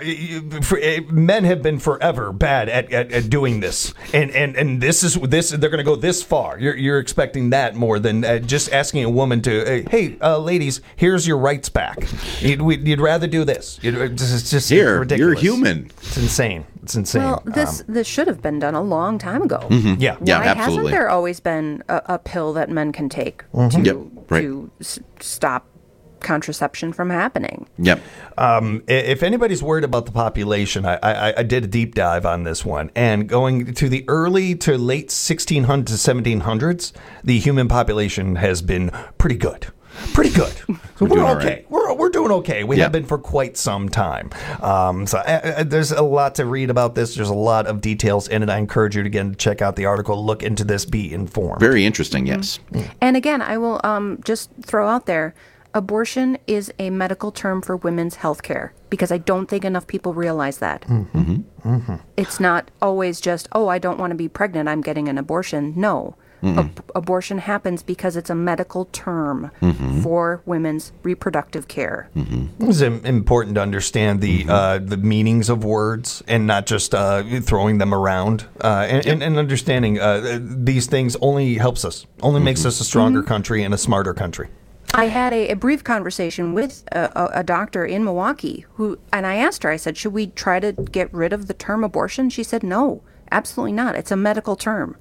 men have been forever bad at doing this, and this is this. They're going to go this far. You're expecting that more than just asking a woman to, hey, ladies, here's your rights back. You'd rather do this. It's just Here, ridiculous. you're human. It's insane. It's insane. Well, this should have been done a long time ago. Yeah, Why hasn't absolutely. there always been a pill that men can take to stop contraception from happening? Yep. If anybody's worried about the population, I did a deep dive on this one, and going to the early to late 1600s to 1700s, the human population has been pretty good. Pretty good. So we're okay. Right. We're doing okay. We have been for quite some time. There's a lot to read about this. There's a lot of details in it. I encourage you to check out the article, look into this, be informed. Very interesting, yes. And again, I will just throw out there, abortion is a medical term for women's health care, because I don't think enough people realize that. It's not always just, I don't want to be pregnant, I'm getting an abortion. No. Abortion happens because it's a medical term for women's reproductive care. It's important to understand the meanings of words and not just throwing them around. And understanding these things only helps us, makes us a stronger country and a smarter country. I had a brief conversation with a doctor in Milwaukee and I asked her, I said, should we try to get rid of the term abortion? She said, no, absolutely not. It's a medical term.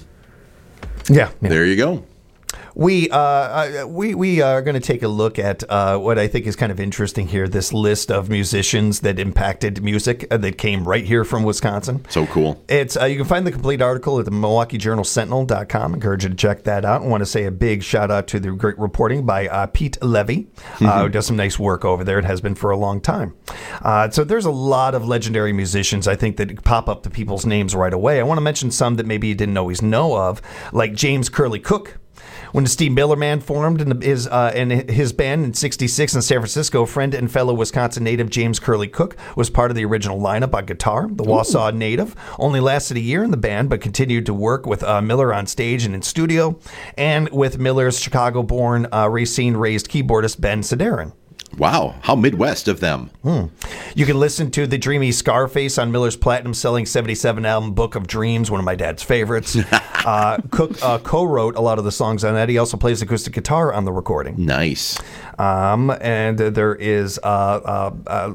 Yeah. There you go. We are going to take a look at what I think is kind of interesting here, this list of musicians that impacted music that came right here from Wisconsin. So cool. It's you can find the complete article at the MilwaukeeJournalSentinel.com. Encourage you to check that out. I want to say a big shout out to the great reporting by Pete Levy, who does some nice work over there. It has been for a long time. So there's a lot of legendary musicians, I think, that pop up to people's names right away. I want to mention some that maybe you didn't always know of, like James Curly Cook. When the Steve Miller Band formed in his band in '66 in San Francisco, friend and fellow Wisconsin native James Curly Cook was part of the original lineup on guitar. The Wausau native only lasted a year in the band, but continued to work with Miller on stage and in studio, and with Miller's Chicago-born Racine-raised keyboardist Ben Sedarin. Wow, how Midwest of them. You can listen to the dreamy Scarface on Miller's platinum-selling '77 album Book of Dreams, one of my dad's favorites. Cook co-wrote a lot of the songs on that. He also plays acoustic guitar on the recording. Nice. And there is, I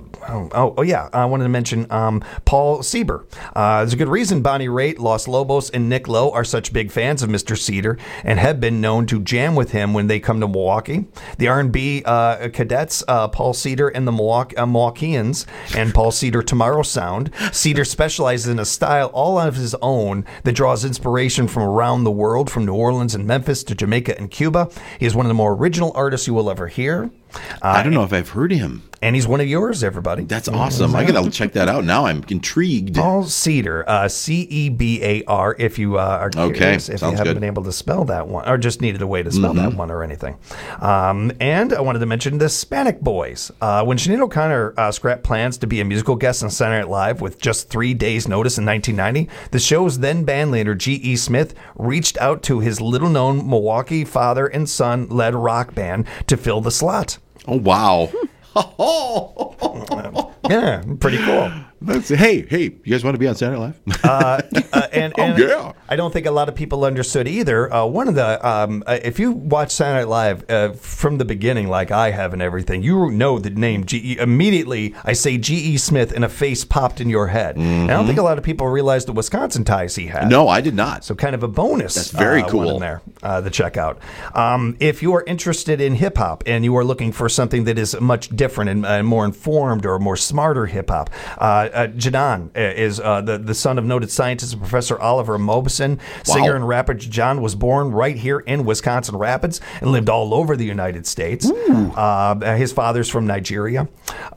wanted to mention Paul Sieber. There's a good reason Bonnie Raitt, Los Lobos, and Nick Lowe are such big fans of Mr. Cedar and have been known to jam with him when they come to Milwaukee. The R&B cadets, Paul Cedar and the Milwaukeeans, and Paul Cedar Tomorrow Sound. Cedar specializes in a style all of his own that draws inspiration from around the world, from New Orleans and Memphis to Jamaica and Cuba. He is one of the more original artists you will ever hear. I don't know if I've heard him. And he's one of yours, everybody. That's awesome. I got to check that out now. I'm intrigued. Paul Cedar, Cebar, if you are curious, if you haven't been able to spell that one, or just needed a way to spell that one or anything. And I wanted to mention the Hispanic Boys. When Sinead O'Connor scrapped plans to be a musical guest on Saturday Night Live with just 3 days' notice in 1990, the show's then bandleader, G.E. Smith, reached out to his little-known Milwaukee father and son-led rock band to fill the slot. Oh, wow. Yeah, pretty cool. Hey, you guys want to be on Saturday Night Live? Yeah. I don't think a lot of people understood either. One of the, if you watch Saturday Night Live from the beginning, like I have and everything, you know the name G.E. Immediately, I say G.E. Smith and a face popped in your head. And I don't think a lot of people realized the Wisconsin ties he had. No, I did not. So kind of a bonus. That's very cool. One in there to check out. If you are interested in hip hop and you are looking for something that is much different and more informed or more smarter hip hop. Jadon is the son of noted scientist and Professor Oliver Mobeson. Singer and rapper Jadon was born right here in Wisconsin Rapids and lived all over the United States. His father's from Nigeria.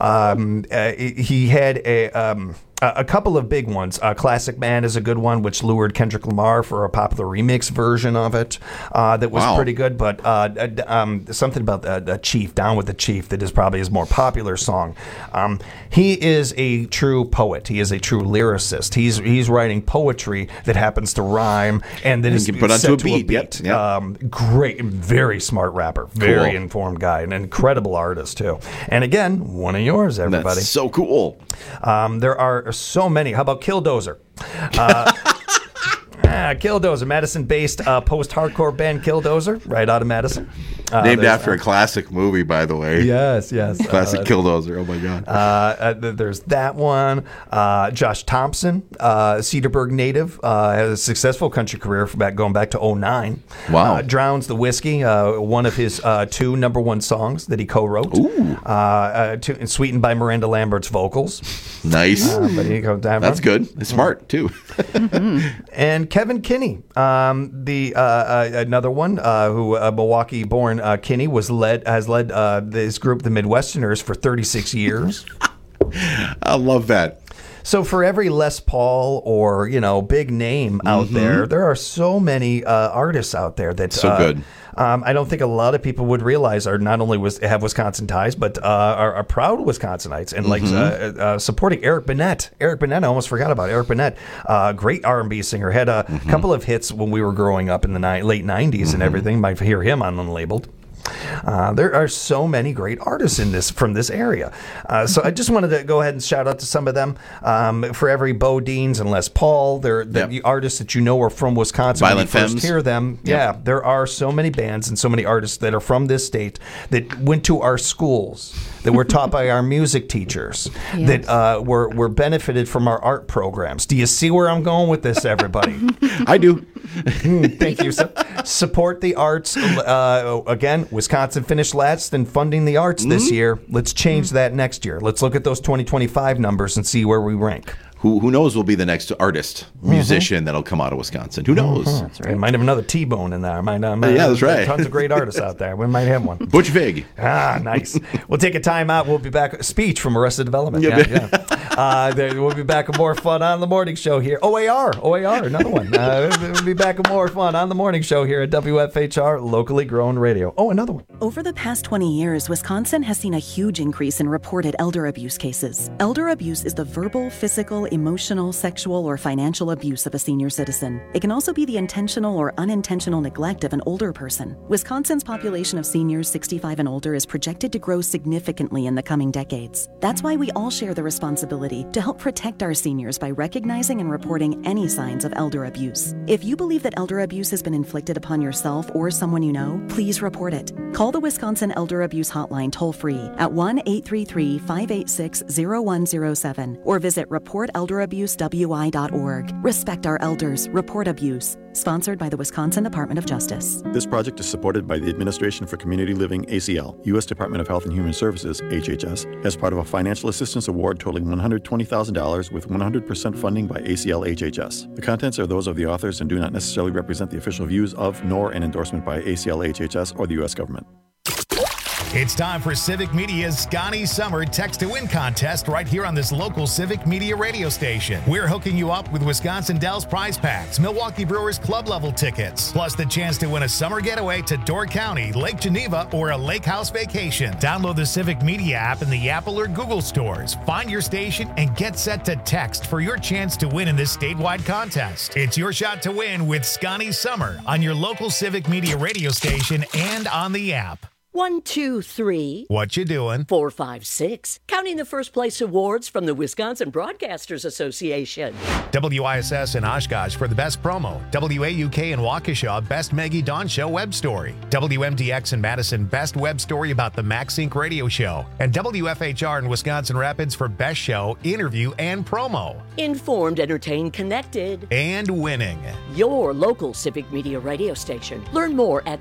He had a couple of big ones. Classic Man is a good one, which lured Kendrick Lamar for a popular remix version of it that was pretty good. But something about the Chief, Down with the Chief, that is probably his more popular song. He is a true poet. He is a true lyricist. He's writing poetry that happens to rhyme and that is put onto a beat. Yep. Great, very smart rapper, very informed guy, an incredible artist too. And again, one of yours, everybody. That's so cool. There are so many. How about Killdozer? Killdozer, Madison-based post-hardcore band Killdozer, right out of Madison. Named after a classic movie, by the way. Yes. Classic Killdozer. Oh, my God. There's that one. Josh Thompson, Cedarburg native, has a successful country career going back to 2009. Wow. Drowns the Whiskey, one of his 2 number 1 songs that he co-wrote. Sweetened by Miranda Lambert's vocals. Nice. That's good. It's smart, too. And Kevin Kinney, another one who Milwaukee-born Kinney has led this group, the Midwesterners, for 36 years. I love that. So for every Les Paul or big name out there are so many artists out there that so good. I don't think a lot of people would realize are not only have Wisconsin ties, but are proud Wisconsinites and like supporting Eric Bennett. Eric Bennett, I almost forgot about Eric Bennett. Great R&B singer. Had a couple of hits when we were growing up in the late 90s and everything. Might hear him on Unlabeled. There are so many great artists from this area. So I just wanted to go ahead and shout out to some of them. For every Bo Deans and Les Paul, they're the artists that are from Wisconsin. Violent when you first Femmes. hear them. Yeah, there are so many bands and so many artists that are from this state that went to our schools, that were taught by our music teachers, that were benefited from our art programs. Do you see where I'm going with this, everybody? I do. Thank you. Support the arts. Again, Wisconsin finished last in funding the arts this year. Let's change that next year. Let's look at those 2025 numbers and see where we rank. Who knows will be the next artist, musician that'll come out of Wisconsin. Who knows? That's right. We might have another T-Bone in there. Yeah, that's right. Tons of great artists out there. We might have one. Butch Vig. Nice. We'll take a time out. We'll be back. Speech from Arrested Development. We'll be back with more fun on the morning show here. OAR, another one. We'll be back with more fun on the morning show here at WFHR, locally grown radio. Oh, another one. Over the past 20 years, Wisconsin has seen a huge increase in reported elder abuse cases. Elder abuse is the verbal, physical, emotional, sexual, or financial abuse of a senior citizen. It can also be the intentional or unintentional neglect of an older person. Wisconsin's population of seniors 65 and older is projected to grow significantly in the coming decades. That's why we all share the responsibility to help protect our seniors by recognizing and reporting any signs of elder abuse. If you believe that elder abuse has been inflicted upon yourself or someone you know, please report it. Call the Wisconsin Elder Abuse Hotline toll-free at 1-833-586-0107 or visit reportelderabuswi.org. Respect our elders. Report abuse. Sponsored by the Wisconsin Department of Justice. This project is supported by the Administration for Community Living, ACL, U.S. Department of Health and Human Services, HHS, as part of a financial assistance award totaling $120,000 with 100% funding by ACL HHS. The contents are those of the authors and do not necessarily represent the official views of, nor an endorsement by ACL HHS or the U.S. government. It's time for Civic Media's Scotty Summer Text to Win contest right here on this local Civic Media radio station. We're hooking you up with Wisconsin Dells prize packs, Milwaukee Brewers club level tickets, plus the chance to win a summer getaway to Door County, Lake Geneva, or a lake house vacation. Download the Civic Media app in the Apple or Google stores. Find your station and get set to text for your chance to win in this statewide contest. It's your shot to win with Scotty Summer on your local Civic Media radio station and on the app. 1, 2, 3. What you doing? 4, 5, 6. Counting the first place awards from the Wisconsin Broadcasters Association. WISS in Oshkosh for the best promo. WAUK in Waukesha, best Maggie Dawn Show web story. WMDX in Madison, best web story about the MaxSync radio show. And WFHR in Wisconsin Rapids for best show, interview, and promo. Informed, entertained, connected. And winning. Your local Civic Media radio station. Learn more at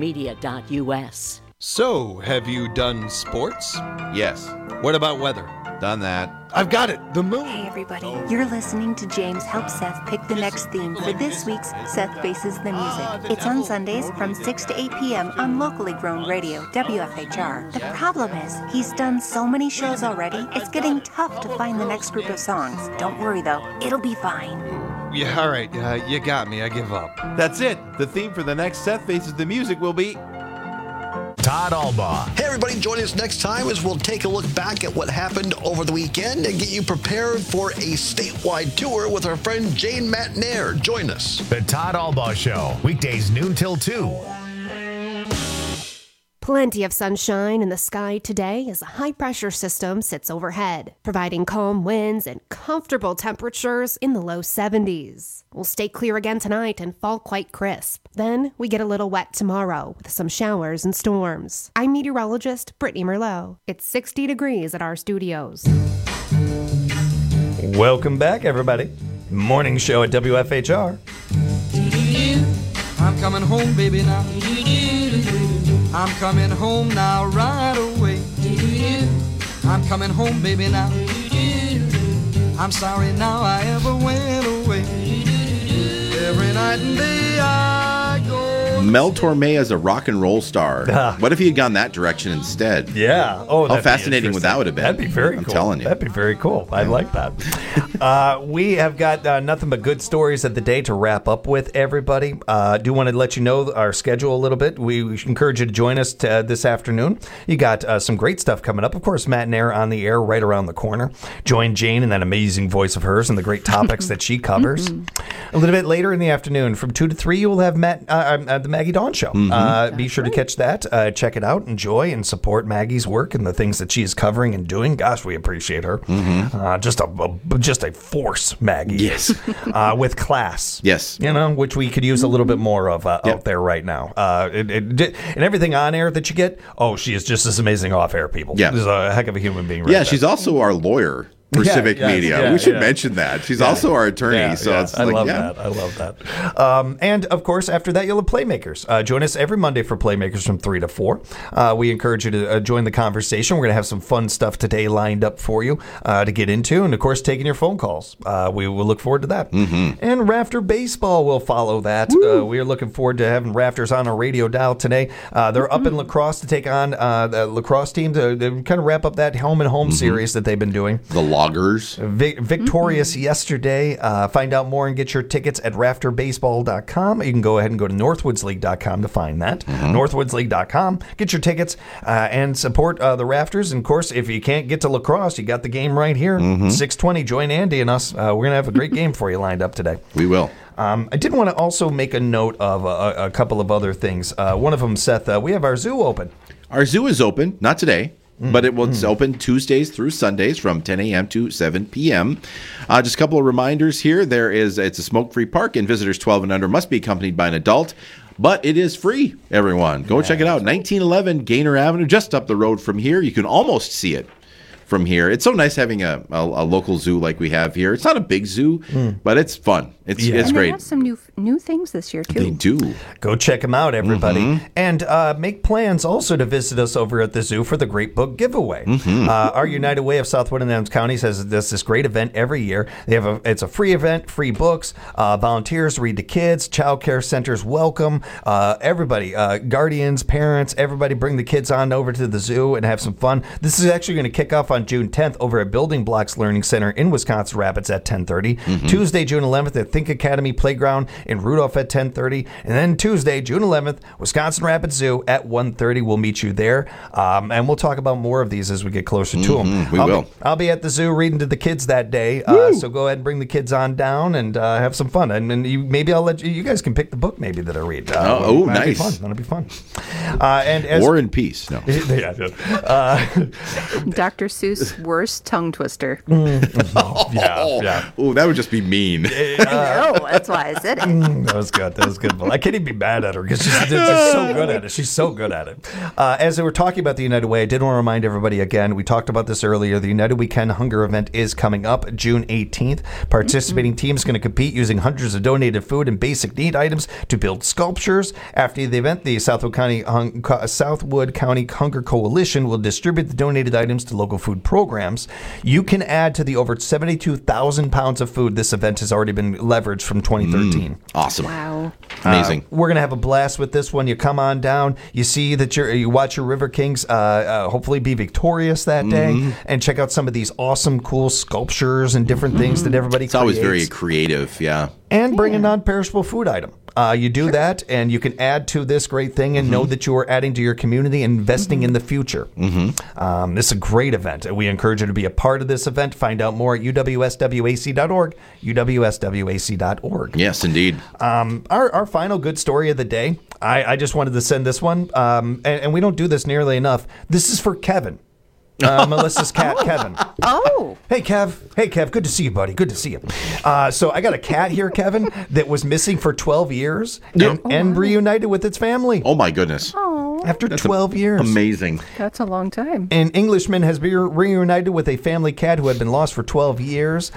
civicmedia.us. So, have you done sports? Yes. What about weather? Done that. I've got it. The moon. Hey, everybody. You're listening to James help Seth pick the next theme for this week's Seth Faces the Music. It's on Sundays from 6 to 8 p.m. on locally grown radio, WFHR. The problem is, he's done so many shows already, it's getting tough to find the next group of songs. Don't worry, though. It'll be fine. Yeah, all right. You got me. I give up. That's it. The theme for the next Seth Faces the Music will be Todd Albaugh. Hey, everybody, join us next time as we'll take a look back at what happened over the weekend and get you prepared for a statewide tour with our friend Jane Matnair. Join us. The Todd Albaugh Show, weekdays noon till 2. Plenty of sunshine in the sky today as a high-pressure system sits overhead, providing calm winds and comfortable temperatures in the low 70s. We'll stay clear again tonight and fall quite crisp. Then we get a little wet tomorrow with some showers and storms. I'm meteorologist Brittany Merlot. It's 60 degrees at our studios. Welcome back, everybody. Morning show at WFHR. I'm coming home, baby, now. I'm coming home now, right away. I'm coming home, baby, now. I'm sorry now I ever went away. Every night and day I go. Mel Torme as a rock and roll star. What if he had gone that direction instead? Yeah. Oh, how fascinating would that have been? That'd be very cool. I'm telling you. That'd be very cool. I like that. We have got nothing but good stories of the day to wrap up with, everybody. Do want to let you know our schedule a little bit. We encourage you to join us this afternoon. You got some great stuff coming up. Of course, Matt Nair on the air right around the corner. Join Jane in that amazing voice of hers and the great topics that she covers. A little bit later in the afternoon, from 2 to 3, you will have the Maggie Dawn Show. Be sure to catch that. Check it out. Enjoy and support Maggie's work and the things that she is covering and doing. Gosh, we appreciate her. Just a force, Maggie. Yes. With class. Yes. You know, which we could use a little bit more of out there right now. And everything on air that you get, she is just as amazing off air, people. Yeah. She's a heck of a human being. Yeah, she's also our lawyer for Civic Media. We should mention that. She's also our attorney. It's I love that. And, of course, after that, you'll have Playmakers. Join us every Monday for Playmakers from 3 to 4. We encourage you to join the conversation. We're going to have some fun stuff today lined up for you to get into. And, of course, taking your phone calls. We will look forward to that. And Rafter Baseball will follow that. We are looking forward to having Rafters on our radio dial today. They're up in La Crosse to take on the lacrosse team to kind of wrap up that home-and-home series that they've been doing. The Loggers. Victorious yesterday. Find out more and get your tickets at rafterbaseball.com. You can go ahead and go to northwoodsleague.com to find that. Northwoodsleague.com. Get your tickets and support the Rafters. And, of course, if you can't get to La Crosse, you got the game right here. 6:20. Join Andy and us. We're going to have a great game for you lined up today. We will. I did want to also make a note of a couple of other things. One of them, Seth, we have our zoo open. Our zoo is open. Not today. But it's open Tuesdays through Sundays from 10 a.m. to 7 p.m. Just a couple of reminders here. It's a smoke-free park, and visitors 12 and under must be accompanied by an adult. But it is free, everyone. Go check it out. 1911 Gaynor Avenue, just up the road from here. You can almost see it from here. It's so nice having a local zoo like we have here. It's not a big zoo, but it's fun. It's and great. They have some new things this year, too. They do. Go check them out, everybody. And make plans also to visit us over at the zoo for the Great Book Giveaway. Our United Way of Southwood and Adams Counties has this great event every year. It's a free event, free books, volunteers read to kids, child care centers welcome, everybody, guardians, parents, everybody bring the kids on over to the zoo and have some fun. This is actually going to kick off on June 10th over at Building Blocks Learning Center in Wisconsin Rapids at 10:30. Tuesday, June 11th at Think Academy Playground in Rudolph at 10:30. And then Tuesday, June 11th, Wisconsin Rapids Zoo at 1:30. We'll meet you there. And we'll talk about more of these as we get closer to them. We will. I'll be at the zoo reading to the kids that day. So go ahead and bring the kids on down and have some fun. And maybe I'll let you guys can pick the book maybe that I read. Nice. That'll be fun. War and Peace. No. Dr. Seuss' worst tongue twister. Yeah. Oh, that would just be mean. That's why I said it. That was good. I can't even be mad at her because she's so good at it. She's so good at it. As we were talking about the United Way, I did want to remind everybody again, we talked about this earlier, the United Weekend Hunger event is coming up June 18th. Participating teams going to compete using hundreds of donated food and basic need items to build sculptures. After the event, the Southwood County Hunger Coalition will distribute the donated items to local food food programs, you can add to the over 72,000 pounds of food this event has already been leveraged from 2013. Awesome. Wow. Amazing. We're going to have a blast with this one. You come on down, you see that you watch your River Kings hopefully be victorious that day, and check out some of these awesome, cool sculptures and different things that everybody It's always very creative, yeah. And bring a non-perishable food item. You do that, and you can add to this great thing and know that you are adding to your community and investing in the future. This is a great event. We encourage you to be a part of this event. Find out more at uwswac.org, uwswac.org. Yes, indeed. Our final good story of the day, I just wanted to send this one, and we don't do this nearly enough. This is for Kevin. Melissa's cat, Kevin. Oh. Hey, Kev. Good to see you, buddy. Good to see you. So I got a cat here, Kevin, that was missing for 12 years and reunited with its family. Oh, my goodness. After 12 years. Amazing. That's a long time. An Englishman has been reunited with a family cat who had been lost for 12 years.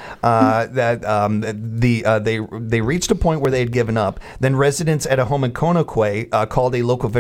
They reached a point where they had given up. Then residents at a home in Conakry called a local